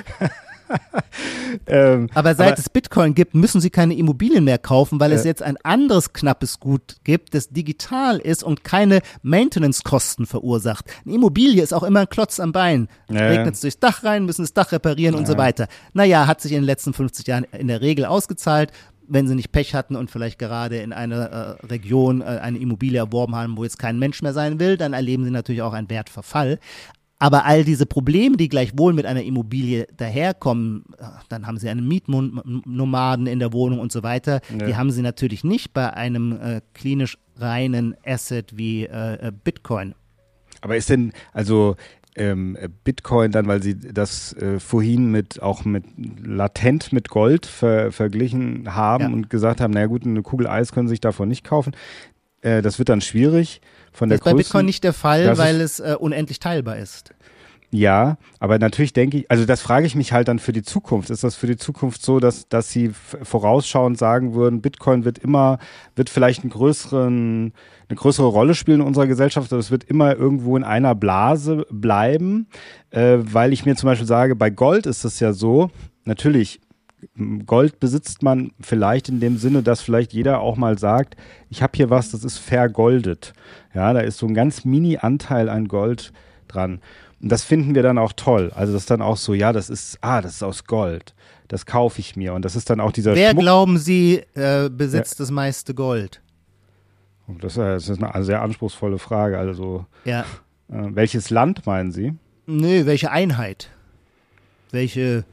Aber seit es Bitcoin gibt, müssen Sie keine Immobilien mehr kaufen, weil es jetzt ein anderes knappes Gut gibt, das digital ist und keine Maintenance-Kosten verursacht. Eine Immobilie ist auch immer ein Klotz am Bein. Regnet es durchs Dach rein, müssen das Dach reparieren und so weiter. Naja, hat sich in den letzten 50 Jahren in der Regel ausgezahlt. Wenn Sie nicht Pech hatten und vielleicht gerade in einer Region eine Immobilie erworben haben, wo jetzt kein Mensch mehr sein will, dann erleben Sie natürlich auch einen Wertverfall. Aber all diese Probleme, die gleichwohl mit einer Immobilie daherkommen, dann haben Sie einen Mietnomaden in der Wohnung und so weiter, die haben Sie natürlich nicht bei einem klinisch reinen Asset wie Bitcoin.
Aber ist denn, also Bitcoin dann, weil sie das vorhin auch latent mit Gold verglichen haben und gesagt haben, naja gut, eine Kugel Eis können sie sich davon nicht kaufen. Das wird dann schwierig. Das
ist bei Bitcoin nicht der Fall, weil es unendlich teilbar ist.
Ja, aber natürlich denke ich, also das frage ich mich halt dann für die Zukunft. Ist das für die Zukunft so, dass sie vorausschauend sagen würden, Bitcoin wird vielleicht eine größere Rolle spielen in unserer Gesellschaft, aber es wird immer irgendwo in einer Blase bleiben, weil ich mir zum Beispiel sage, bei Gold ist es ja so, natürlich, Gold besitzt man vielleicht in dem Sinne, dass vielleicht jeder auch mal sagt, ich habe hier was, das ist vergoldet. Ja, da ist so ein ganz Mini-Anteil an Gold dran. Und das finden wir dann auch toll. Also das ist dann auch so, ja, das ist aus Gold. Das kaufe ich mir. Und das ist dann auch dieser
Wer
Schmuck.
glauben Sie besitzt das meiste Gold?
Das ist eine sehr anspruchsvolle Frage. Also
ja.
Welches Land meinen Sie?
Nö, welche Einheit? Welcher?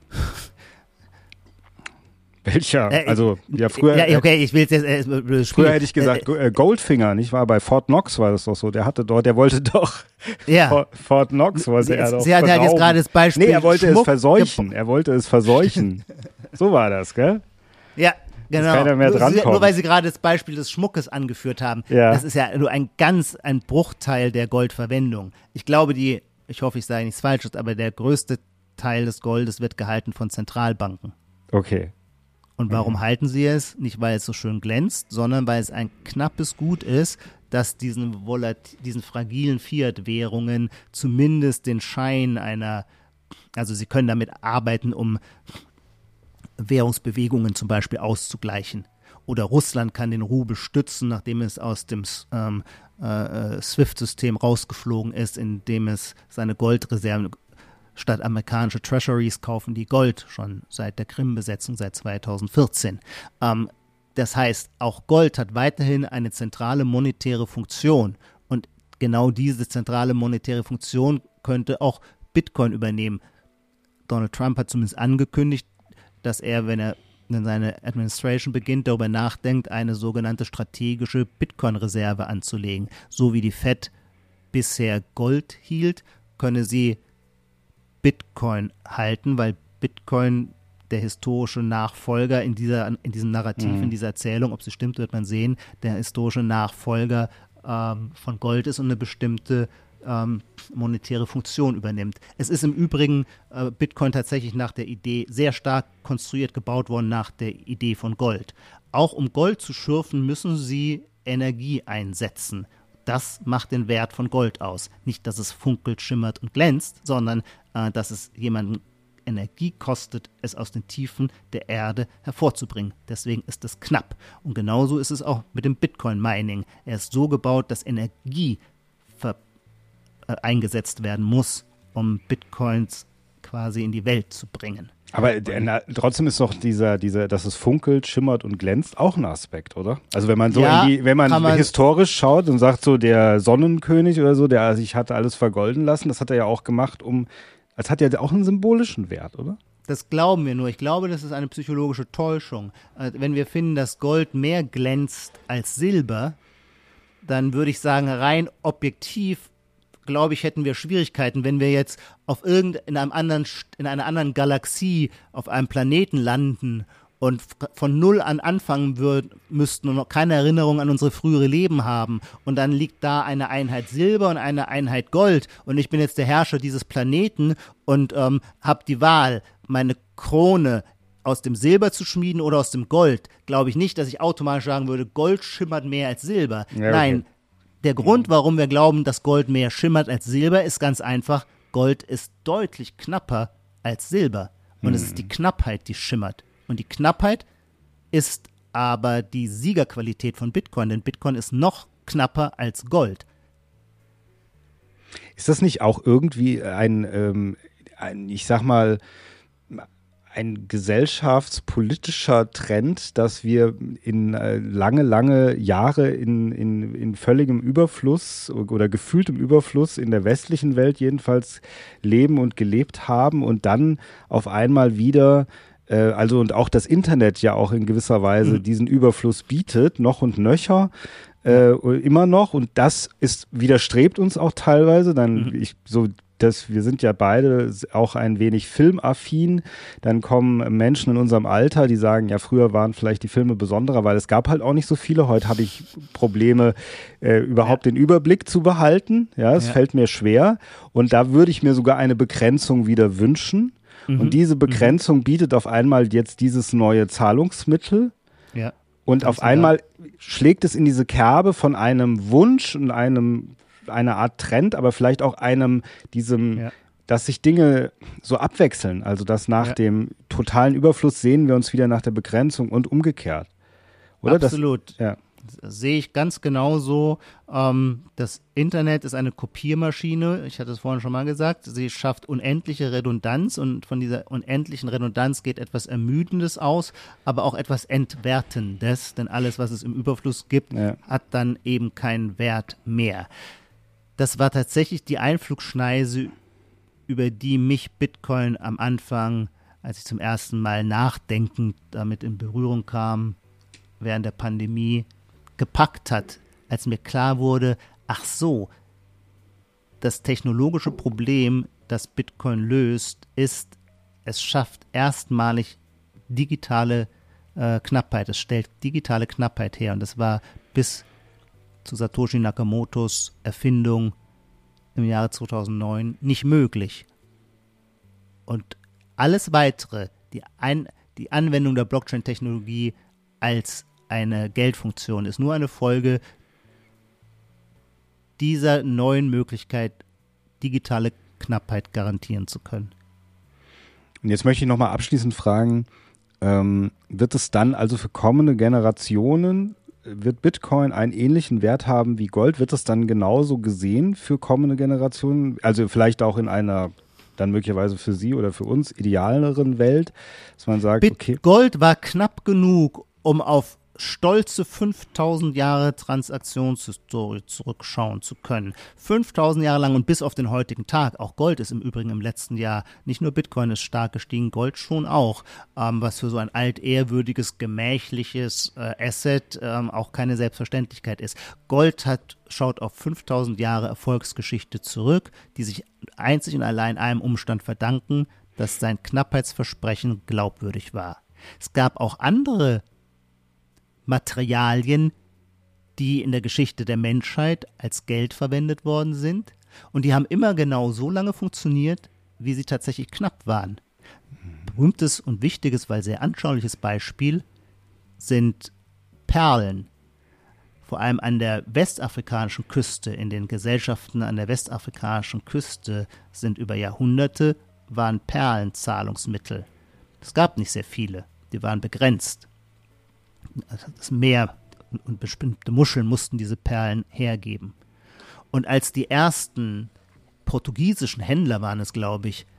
Also, ja, früher.
Ja, okay, ich will jetzt.
Früher hätte ich gesagt, Goldfinger, nicht wahr? Bei Fort Knox war das doch so. Der wollte doch.
Ja.
Fort Knox wollte er doch.
Sie hat ja jetzt gerade das Beispiel.
Nee, er wollte es verseuchen. So war das, gell?
Ja, genau.
Dass keiner mehr drankommt.
Nur weil Sie gerade das Beispiel des Schmuckes angeführt haben.
Ja.
Das ist ja nur ein Bruchteil der Goldverwendung. Ich glaube, ich hoffe, ich sage nichts Falsches, aber der größte Teil des Goldes wird gehalten von Zentralbanken.
Okay.
Und warum halten sie es? Nicht, weil es so schön glänzt, sondern weil es ein knappes Gut ist, das diesen fragilen Fiat-Währungen zumindest den Schein also sie können damit arbeiten, um Währungsbewegungen zum Beispiel auszugleichen. Oder Russland kann den Rubel stützen, nachdem es aus dem SWIFT-System rausgeflogen ist, indem es seine Goldreserven statt amerikanische Treasuries kaufen die Gold schon seit der Krim-Besetzung, seit 2014. Das heißt, auch Gold hat weiterhin eine zentrale monetäre Funktion. Und genau diese zentrale monetäre Funktion könnte auch Bitcoin übernehmen. Donald Trump hat zumindest angekündigt, dass er, wenn seine Administration beginnt, darüber nachdenkt, eine sogenannte strategische Bitcoin-Reserve anzulegen. So wie die Fed bisher Gold hielt, könne sie Bitcoin halten, weil Bitcoin der historische Nachfolger in diesem Narrativ, in dieser Erzählung, ob sie stimmt, wird man sehen, der historische Nachfolger von Gold ist und eine bestimmte monetäre Funktion übernimmt. Es ist im Übrigen Bitcoin tatsächlich nach der Idee sehr stark konstruiert, gebaut worden nach der Idee von Gold. Auch um Gold zu schürfen, müssen sie Energie einsetzen. Das macht den Wert von Gold aus. Nicht, dass es funkelt, schimmert und glänzt, sondern dass es jemanden Energie kostet, es aus den Tiefen der Erde hervorzubringen. Deswegen ist es knapp. Und genauso ist es auch mit dem Bitcoin-Mining. Er ist so gebaut, dass Energie eingesetzt werden muss, um Bitcoins quasi in die Welt zu bringen.
Aber trotzdem ist doch dass es funkelt, schimmert und glänzt auch ein Aspekt, oder? Also wenn man so wenn man historisch schaut und sagt so, der Sonnenkönig oder so, der sich hatte alles vergolden lassen, das hat er ja auch gemacht, das hat ja auch einen symbolischen Wert, oder?
Das glauben wir nur. Ich glaube, das ist eine psychologische Täuschung. Wenn wir finden, dass Gold mehr glänzt als Silber, dann würde ich sagen, rein objektiv, glaube ich, hätten wir Schwierigkeiten, wenn wir jetzt in einer anderen Galaxie auf einem Planeten landen und von Null an anfangen müssten und noch keine Erinnerung an unsere frühere Leben haben und dann liegt da eine Einheit Silber und eine Einheit Gold und ich bin jetzt der Herrscher dieses Planeten und habe die Wahl, meine Krone aus dem Silber zu schmieden oder aus dem Gold, glaube ich nicht, dass ich automatisch sagen würde, Gold schimmert mehr als Silber. Ja, okay. Nein, der Grund, warum wir glauben, dass Gold mehr schimmert als Silber, ist ganz einfach, Gold ist deutlich knapper als Silber. Und es ist die Knappheit, die schimmert. Und die Knappheit ist aber die Siegerqualität von Bitcoin, denn Bitcoin ist noch knapper als Gold.
Ist das nicht auch irgendwie ich sag mal, ein gesellschaftspolitischer Trend, dass wir in lange Jahre in völligem Überfluss oder gefühltem Überfluss in der westlichen Welt jedenfalls leben und gelebt haben und dann auf einmal wieder, und auch das Internet ja auch in gewisser Weise diesen Überfluss bietet, noch und nöcher, immer noch, und das widerstrebt uns auch teilweise, wir sind ja beide auch ein wenig filmaffin. Dann kommen Menschen in unserem Alter, die sagen, ja, früher waren vielleicht die Filme besonderer, weil es gab halt auch nicht so viele. Heute habe ich Probleme, überhaupt den Überblick zu behalten. Ja, es fällt mir schwer. Und da würde ich mir sogar eine Begrenzung wieder wünschen. Und diese Begrenzung bietet auf einmal jetzt dieses neue Zahlungsmittel. Ja. Und auf einmal schlägt es in diese Kerbe von einem Wunsch und einer Art Trend, aber vielleicht auch dass sich Dinge so abwechseln. Also dass nach dem totalen Überfluss sehen wir uns wieder nach der Begrenzung und umgekehrt. Oder?
Absolut. Das sehe ich ganz genauso. Das Internet ist eine Kopiermaschine. Ich hatte es vorhin schon mal gesagt. Sie schafft unendliche Redundanz und von dieser unendlichen Redundanz geht etwas Ermüdendes aus, aber auch etwas Entwertendes, denn alles, was es im Überfluss gibt, hat dann eben keinen Wert mehr. Das war tatsächlich die Einflugschneise, über die mich Bitcoin am Anfang, als ich zum ersten Mal nachdenkend damit in Berührung kam, während der Pandemie, gepackt hat, als mir klar wurde, ach so, das technologische Problem, das Bitcoin löst, ist, es schafft erstmalig digitale Knappheit. Es stellt digitale Knappheit her. Und das war bis zu Satoshi Nakamotos Erfindung im Jahre 2009 nicht möglich. Und alles Weitere, die Anwendung der Blockchain-Technologie als eine Geldfunktion ist nur eine Folge dieser neuen Möglichkeit, digitale Knappheit garantieren zu können.
Und jetzt möchte ich nochmal abschließend fragen, wird es dann also für kommende Generationen, wird Bitcoin einen ähnlichen Wert haben wie Gold? Wird es dann genauso gesehen für kommende Generationen? Also vielleicht auch in einer dann möglicherweise für Sie oder für uns idealeren Welt, dass man sagt, okay.
Gold war knapp genug, um auf stolze 5000 Jahre Transaktionshistorie zurückschauen zu können. 5000 Jahre lang und bis auf den heutigen Tag. Auch Gold ist im Übrigen im letzten Jahr, nicht nur Bitcoin ist stark gestiegen, Gold schon auch, was für so ein altehrwürdiges, gemächliches Asset auch keine Selbstverständlichkeit ist. Gold schaut auf 5000 Jahre Erfolgsgeschichte zurück, die sich einzig und allein einem Umstand verdanken, dass sein Knappheitsversprechen glaubwürdig war. Es gab auch andere Materialien, die in der Geschichte der Menschheit als Geld verwendet worden sind. Und die haben immer genau so lange funktioniert, wie sie tatsächlich knapp waren. Berühmtes und wichtiges, weil sehr anschauliches Beispiel sind Perlen. Vor allem an der westafrikanischen Küste, in den Gesellschaften an der westafrikanischen Küste sind über Jahrhunderte, waren Perlen Zahlungsmittel. Es gab nicht sehr viele, die waren begrenzt. Das Meer und bestimmte Muscheln mussten diese Perlen hergeben. Und als die ersten portugiesischen Händler waren es, glaube ich,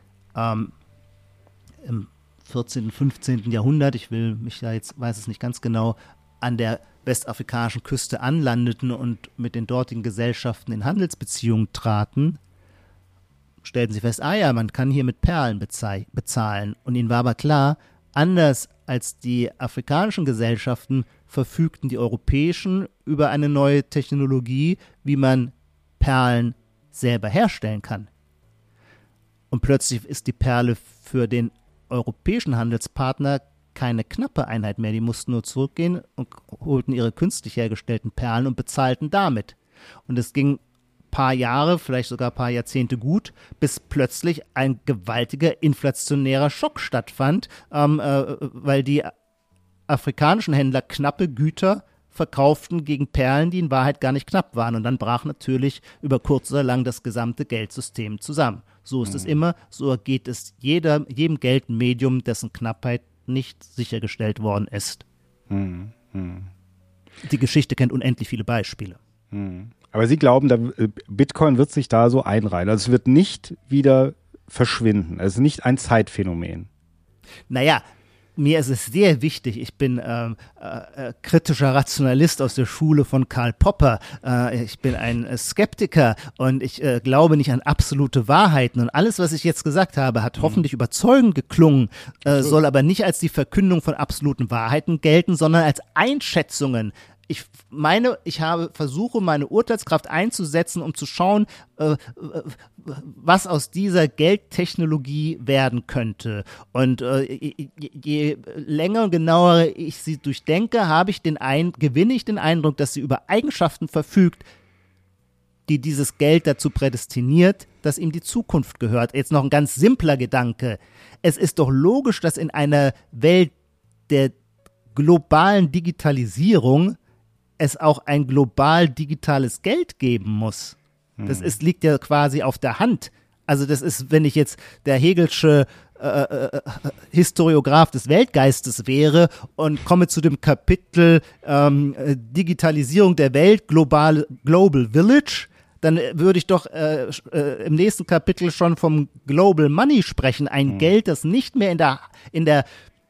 im 14., 15. Jahrhundert, weiß es nicht ganz genau, an der westafrikanischen Küste anlandeten und mit den dortigen Gesellschaften in Handelsbeziehungen traten, stellten sie fest, man kann hier mit Perlen bezahlen. Und ihnen war aber klar, anders als die afrikanischen Gesellschaften verfügten die europäischen über eine neue Technologie, wie man Perlen selber herstellen kann. Und plötzlich ist die Perle für den europäischen Handelspartner keine knappe Einheit mehr. Die mussten nur zurückgehen und holten ihre künstlich hergestellten Perlen und bezahlten damit. Und es ging ein paar Jahre, vielleicht sogar ein paar Jahrzehnte gut, bis plötzlich ein gewaltiger inflationärer Schock stattfand, weil die afrikanischen Händler knappe Güter verkauften gegen Perlen, die in Wahrheit gar nicht knapp waren. Und dann brach natürlich über kurz oder lang das gesamte Geldsystem zusammen. So ist es immer, so geht es jedem Geldmedium, dessen Knappheit nicht sichergestellt worden ist. Die Geschichte kennt unendlich viele Beispiele.
Aber Sie glauben, Bitcoin wird sich da so einreihen. Also es wird nicht wieder verschwinden. Es ist nicht ein Zeitphänomen.
Naja, mir ist es sehr wichtig, ich bin kritischer Rationalist aus der Schule von Karl Popper. Ich bin ein Skeptiker und ich glaube nicht an absolute Wahrheiten. Und alles, was ich jetzt gesagt habe, hat hoffentlich überzeugend geklungen, soll aber nicht als die Verkündung von absoluten Wahrheiten gelten, sondern als Einschätzungen ich versuche meine Urteilskraft einzusetzen, um zu schauen, was aus dieser Geldtechnologie werden könnte. Und je länger und genauer ich sie durchdenke, gewinne ich den Eindruck, dass sie über Eigenschaften verfügt, die dieses Geld dazu prädestiniert, dass ihm die Zukunft gehört. Jetzt noch ein ganz simpler Gedanke. Es ist doch logisch, dass in einer Welt der globalen Digitalisierung es auch ein global digitales Geld geben muss. Das liegt ja quasi auf der Hand. Also das ist, wenn ich jetzt der Hegelsche Historiograph des Weltgeistes wäre und komme zu dem Kapitel Digitalisierung der Welt, Global Village, dann würde ich doch im nächsten Kapitel schon vom Global Money sprechen. Ein Geld, das nicht mehr in der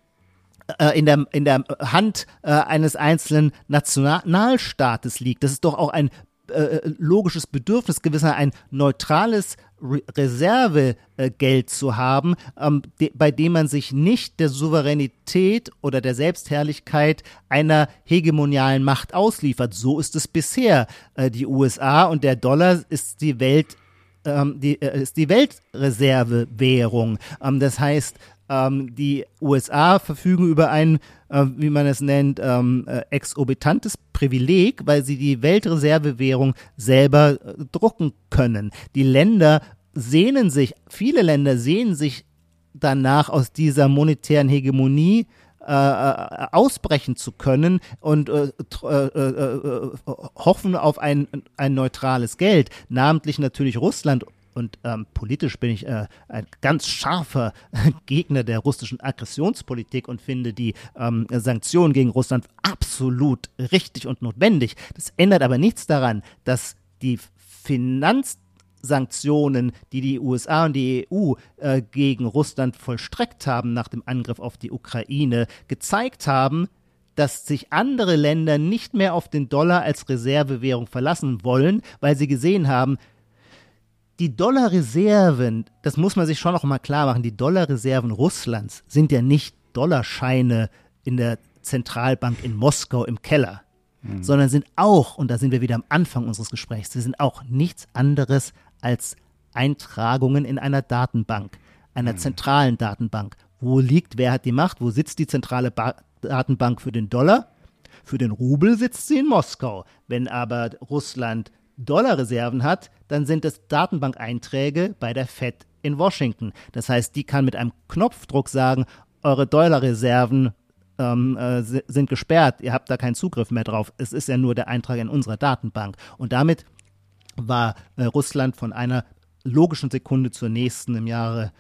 Hand eines einzelnen Nationalstaates liegt. Das ist doch auch ein logisches Bedürfnis, gewisser ein neutrales Reservegeld zu haben, bei dem man sich nicht der Souveränität oder der Selbstherrlichkeit einer hegemonialen Macht ausliefert. So ist es bisher. Die USA und der Dollar ist die Weltreservewährung. Das heißt, die USA verfügen über ein, wie man es nennt, exorbitantes Privileg, weil sie die Weltreservewährung selber drucken können. Viele Länder sehnen sich danach, aus dieser monetären Hegemonie ausbrechen zu können und hoffen auf ein neutrales Geld, namentlich natürlich Russland. Und politisch bin ich ein ganz scharfer Gegner der russischen Aggressionspolitik und finde die Sanktionen gegen Russland absolut richtig und notwendig. Das ändert aber nichts daran, dass die Finanzsanktionen, die die USA und die EU gegen Russland vollstreckt haben nach dem Angriff auf die Ukraine, gezeigt haben, dass sich andere Länder nicht mehr auf den Dollar als Reservewährung verlassen wollen, weil sie gesehen haben, die Dollarreserven, das muss man sich schon noch mal klar machen, die Dollarreserven Russlands sind ja nicht Dollarscheine in der Zentralbank in Moskau im Keller, sondern sind auch, und da sind wir wieder am Anfang unseres Gesprächs, sie sind auch nichts anderes als Eintragungen in einer Datenbank, einer zentralen Datenbank. Wer hat die Macht? Wo sitzt die zentrale Datenbank für den Dollar? Für den Rubel sitzt sie in Moskau. Wenn aber Russland Dollarreserven hat, dann sind es Datenbankeinträge bei der Fed in Washington. Das heißt, die kann mit einem Knopfdruck sagen, eure Dollarreserven sind gesperrt, ihr habt da keinen Zugriff mehr drauf. Es ist ja nur der Eintrag in unserer Datenbank. Und damit war Russland von einer logischen Sekunde zur nächsten im Jahre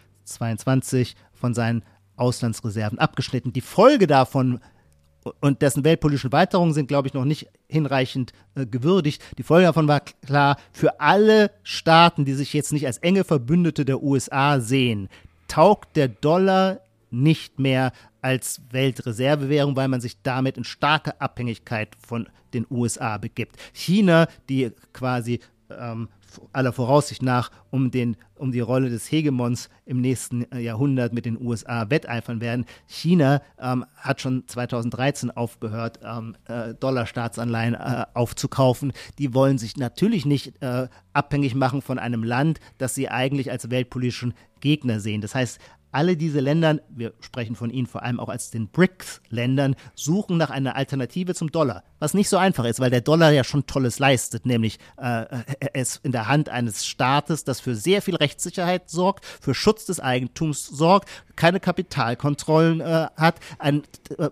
22 von seinen Auslandsreserven abgeschnitten. Die Folge davon und dessen weltpolitische Weiterungen sind, glaube ich, noch nicht hinreichend gewürdigt. Die Folge davon war klar, für alle Staaten, die sich jetzt nicht als enge Verbündete der USA sehen, taugt der Dollar nicht mehr als Weltreservewährung, weil man sich damit in starke Abhängigkeit von den USA begibt. China, die quasi aller Voraussicht nach um die Rolle des Hegemons im nächsten Jahrhundert mit den USA wetteifern werden. China hat schon 2013 aufgehört, Dollarstaatsanleihen aufzukaufen. Die wollen sich natürlich nicht abhängig machen von einem Land, das sie eigentlich als weltpolitischen Gegner sehen. Das heißt, alle diese Länder, wir sprechen von ihnen vor allem auch als den BRICS-Ländern, suchen nach einer Alternative zum Dollar. Was nicht so einfach ist, weil der Dollar ja schon Tolles leistet, nämlich es in der Hand eines Staates, das für sehr viel Rechtssicherheit sorgt, für Schutz des Eigentums sorgt, keine Kapitalkontrollen hat, einen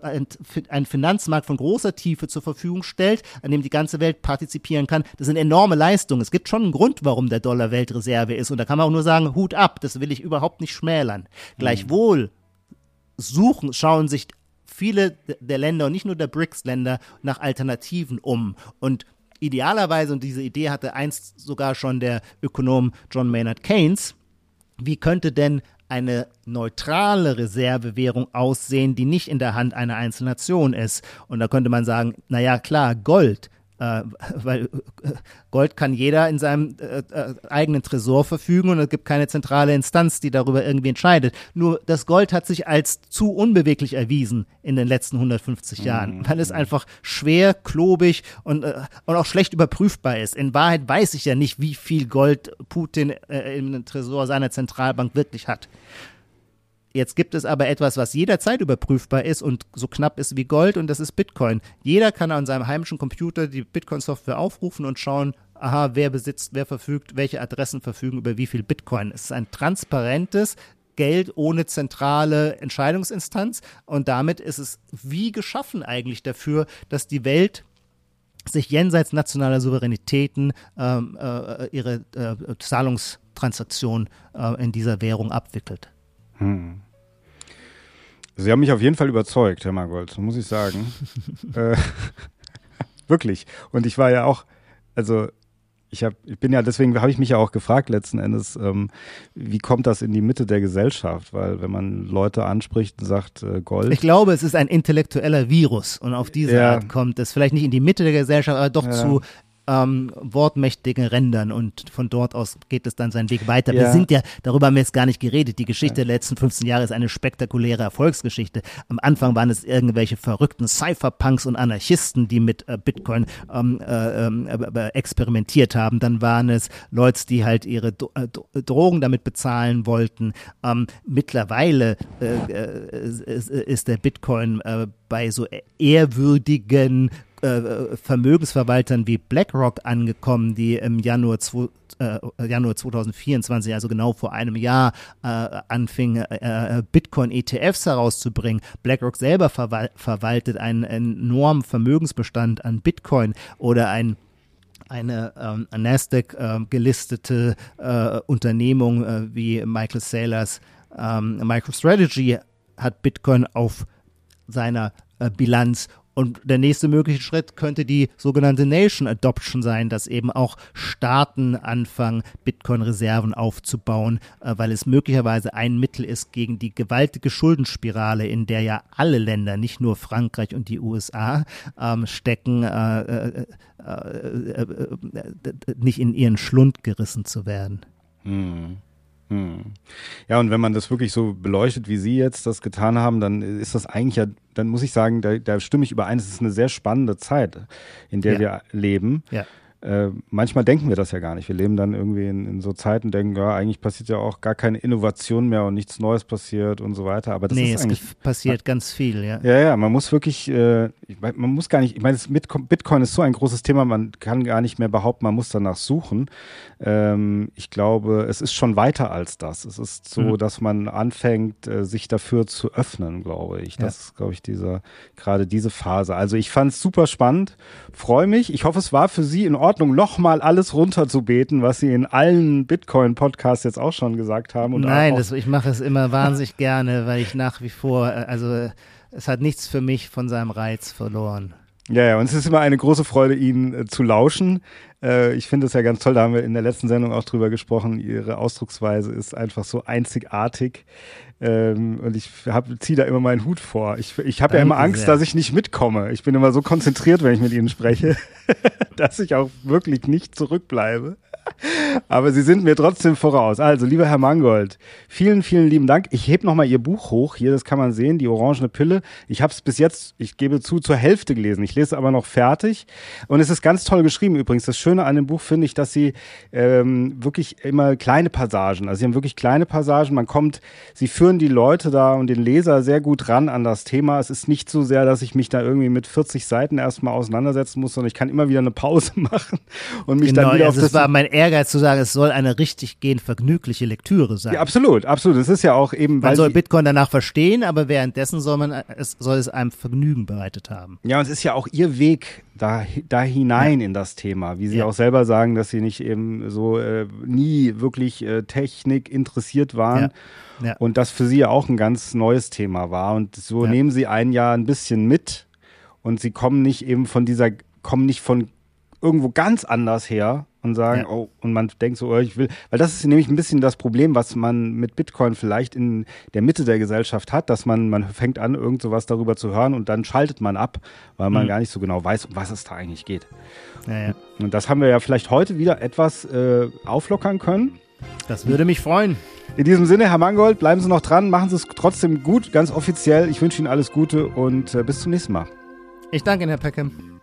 Finanzmarkt von großer Tiefe zur Verfügung stellt, an dem die ganze Welt partizipieren kann. Das sind enorme Leistungen. Es gibt schon einen Grund, warum der Dollar Weltreserve ist. Und da kann man auch nur sagen, Hut ab, das will ich überhaupt nicht schmälern. Gleichwohl schauen sich viele der Länder und nicht nur der BRICS-Länder nach Alternativen um. Und idealerweise, und diese Idee hatte einst sogar schon der Ökonom John Maynard Keynes, wie könnte denn eine neutrale Reservewährung aussehen, die nicht in der Hand einer einzelnen Nation ist? Und da könnte man sagen, naja klar, Gold weil Gold kann jeder in seinem eigenen Tresor verfügen und es gibt keine zentrale Instanz, die darüber irgendwie entscheidet. Nur das Gold hat sich als zu unbeweglich erwiesen in den letzten 150 Jahren, weil es einfach schwer, klobig und auch schlecht überprüfbar ist. In Wahrheit weiß ich ja nicht, wie viel Gold Putin im Tresor seiner Zentralbank wirklich hat. Jetzt gibt es aber etwas, was jederzeit überprüfbar ist und so knapp ist wie Gold, und das ist Bitcoin. Jeder kann an seinem heimischen Computer die Bitcoin-Software aufrufen und schauen, aha, wer besitzt, wer verfügt, welche Adressen verfügen über wie viel Bitcoin. Es ist ein transparentes Geld ohne zentrale Entscheidungsinstanz, und damit ist es wie geschaffen eigentlich dafür, dass die Welt sich jenseits nationaler Souveränitäten ihre Zahlungstransaktion in dieser Währung abwickelt.
Sie haben mich auf jeden Fall überzeugt, Herr Mangold, muss ich sagen. Wirklich. Und ich war ja auch, also deswegen habe ich mich ja auch gefragt letzten Endes, wie kommt das in die Mitte der Gesellschaft? Weil wenn man Leute anspricht und sagt Gold.
Ich glaube, es ist ein intellektueller Virus, und auf diese Art kommt es vielleicht nicht in die Mitte der Gesellschaft, aber doch zu wortmächtigen Rändern, und von dort aus geht es dann seinen Weg weiter. Wir sind ja, darüber haben wir jetzt gar nicht geredet, die Geschichte der letzten 15 Jahre ist eine spektakuläre Erfolgsgeschichte. Am Anfang waren es irgendwelche verrückten Cypherpunks und Anarchisten, die mit Bitcoin experimentiert haben. Dann waren es Leute, die halt ihre Drogen damit bezahlen wollten. Mittlerweile ist der Bitcoin bei so ehrwürdigen Vermögensverwaltern wie BlackRock angekommen, die im Januar 2024, also genau vor einem Jahr, anfingen, Bitcoin-ETFs herauszubringen. BlackRock selber verwaltet einen enormen Vermögensbestand an Bitcoin, oder eine Nasdaq gelistete Unternehmung wie Michael Saylors MicroStrategy hat Bitcoin auf seiner Bilanz. Und der nächste mögliche Schritt könnte die sogenannte Nation Adoption sein, dass eben auch Staaten anfangen, Bitcoin-Reserven aufzubauen, weil es möglicherweise ein Mittel ist gegen die gewaltige Schuldenspirale, in der ja alle Länder, nicht nur Frankreich und die USA, stecken, nicht in ihren Schlund gerissen zu werden.
Ja, und wenn man das wirklich so beleuchtet, wie Sie jetzt das getan haben, dann ist das eigentlich ja, dann muss ich sagen, da stimme ich überein, es ist eine sehr spannende Zeit, in der wir leben. Ja. Manchmal denken wir das ja gar nicht. Wir leben dann irgendwie in so Zeiten und denken, ja, eigentlich passiert ja auch gar keine Innovation mehr und nichts Neues passiert und so weiter. Aber das ist eigentlich,
es passiert ganz viel, ja.
Ja, man muss wirklich, man muss gar nicht, ich meine, Bitcoin ist so ein großes Thema, man kann gar nicht mehr behaupten, man muss danach suchen. Ich glaube, es ist schon weiter als das. Es ist so, dass man anfängt, sich dafür zu öffnen, glaube ich. Das ist, glaube ich, gerade diese Phase. Also ich fand es super spannend, freue mich. Ich hoffe, es war für Sie in Ordnung, nochmal alles runterzubeten, was Sie in allen Bitcoin-Podcasts jetzt auch schon gesagt haben. Und
nein, ich mache es immer wahnsinnig gerne, weil ich nach wie vor, also es hat nichts für mich von seinem Reiz verloren.
Ja, und es ist immer eine große Freude, Ihnen zu lauschen. Ich finde es ja ganz toll, da haben wir in der letzten Sendung auch drüber gesprochen. Ihre Ausdrucksweise ist einfach so einzigartig. Und ich ziehe da immer meinen Hut vor. Ich habe ja immer Angst, dass ich nicht mitkomme. Ich bin immer so konzentriert, wenn ich mit Ihnen spreche, dass ich auch wirklich nicht zurückbleibe. Aber Sie sind mir trotzdem voraus. Also, lieber Herr Mangold, vielen, vielen lieben Dank. Ich hebe nochmal Ihr Buch hoch. Hier, das kann man sehen, die orangene Pille. Ich habe es bis jetzt, ich gebe zu, zur Hälfte gelesen. Ich lese aber noch fertig. Und es ist ganz toll geschrieben übrigens. Das Schöne an dem Buch finde ich, dass Sie wirklich immer kleine Passagen, also Sie haben wirklich kleine Passagen. Sie führen die Leute da und den Leser sehr gut ran an das Thema. Es ist nicht so sehr, dass ich mich da irgendwie mit 40 Seiten erstmal auseinandersetzen muss, sondern ich kann immer wieder eine Pause machen und mich dann wieder auf
das war mein Ehrgeiz zu sagen, es soll eine richtig gehend vergnügliche Lektüre sein.
Ja, absolut. Es ist ja auch eben,
man soll Bitcoin danach verstehen, aber währenddessen soll es einem Vergnügen bereitet haben.
Ja, und es ist ja auch Ihr Weg da hinein in das Thema, wie Sie auch selber sagen, dass Sie nicht eben so nie wirklich Technik interessiert waren. Ja. Und das für Sie ja auch ein ganz neues Thema war. Und so nehmen Sie ein Jahr ein bisschen mit und Sie kommen nicht von irgendwo ganz anders her und sagen, oh, und man denkt so, oh, ich will, weil das ist nämlich ein bisschen das Problem, was man mit Bitcoin vielleicht in der Mitte der Gesellschaft hat, dass man fängt an, irgend sowas darüber zu hören und dann schaltet man ab, weil man gar nicht so genau weiß, um was es da eigentlich geht.
Ja.
Und das haben wir ja vielleicht heute wieder etwas auflockern können.
Das würde mich freuen.
In diesem Sinne, Herr Mangold, bleiben Sie noch dran, machen Sie es trotzdem gut, ganz offiziell. Ich wünsche Ihnen alles Gute und bis zum nächsten Mal.
Ich danke Ihnen, Herr Peckham.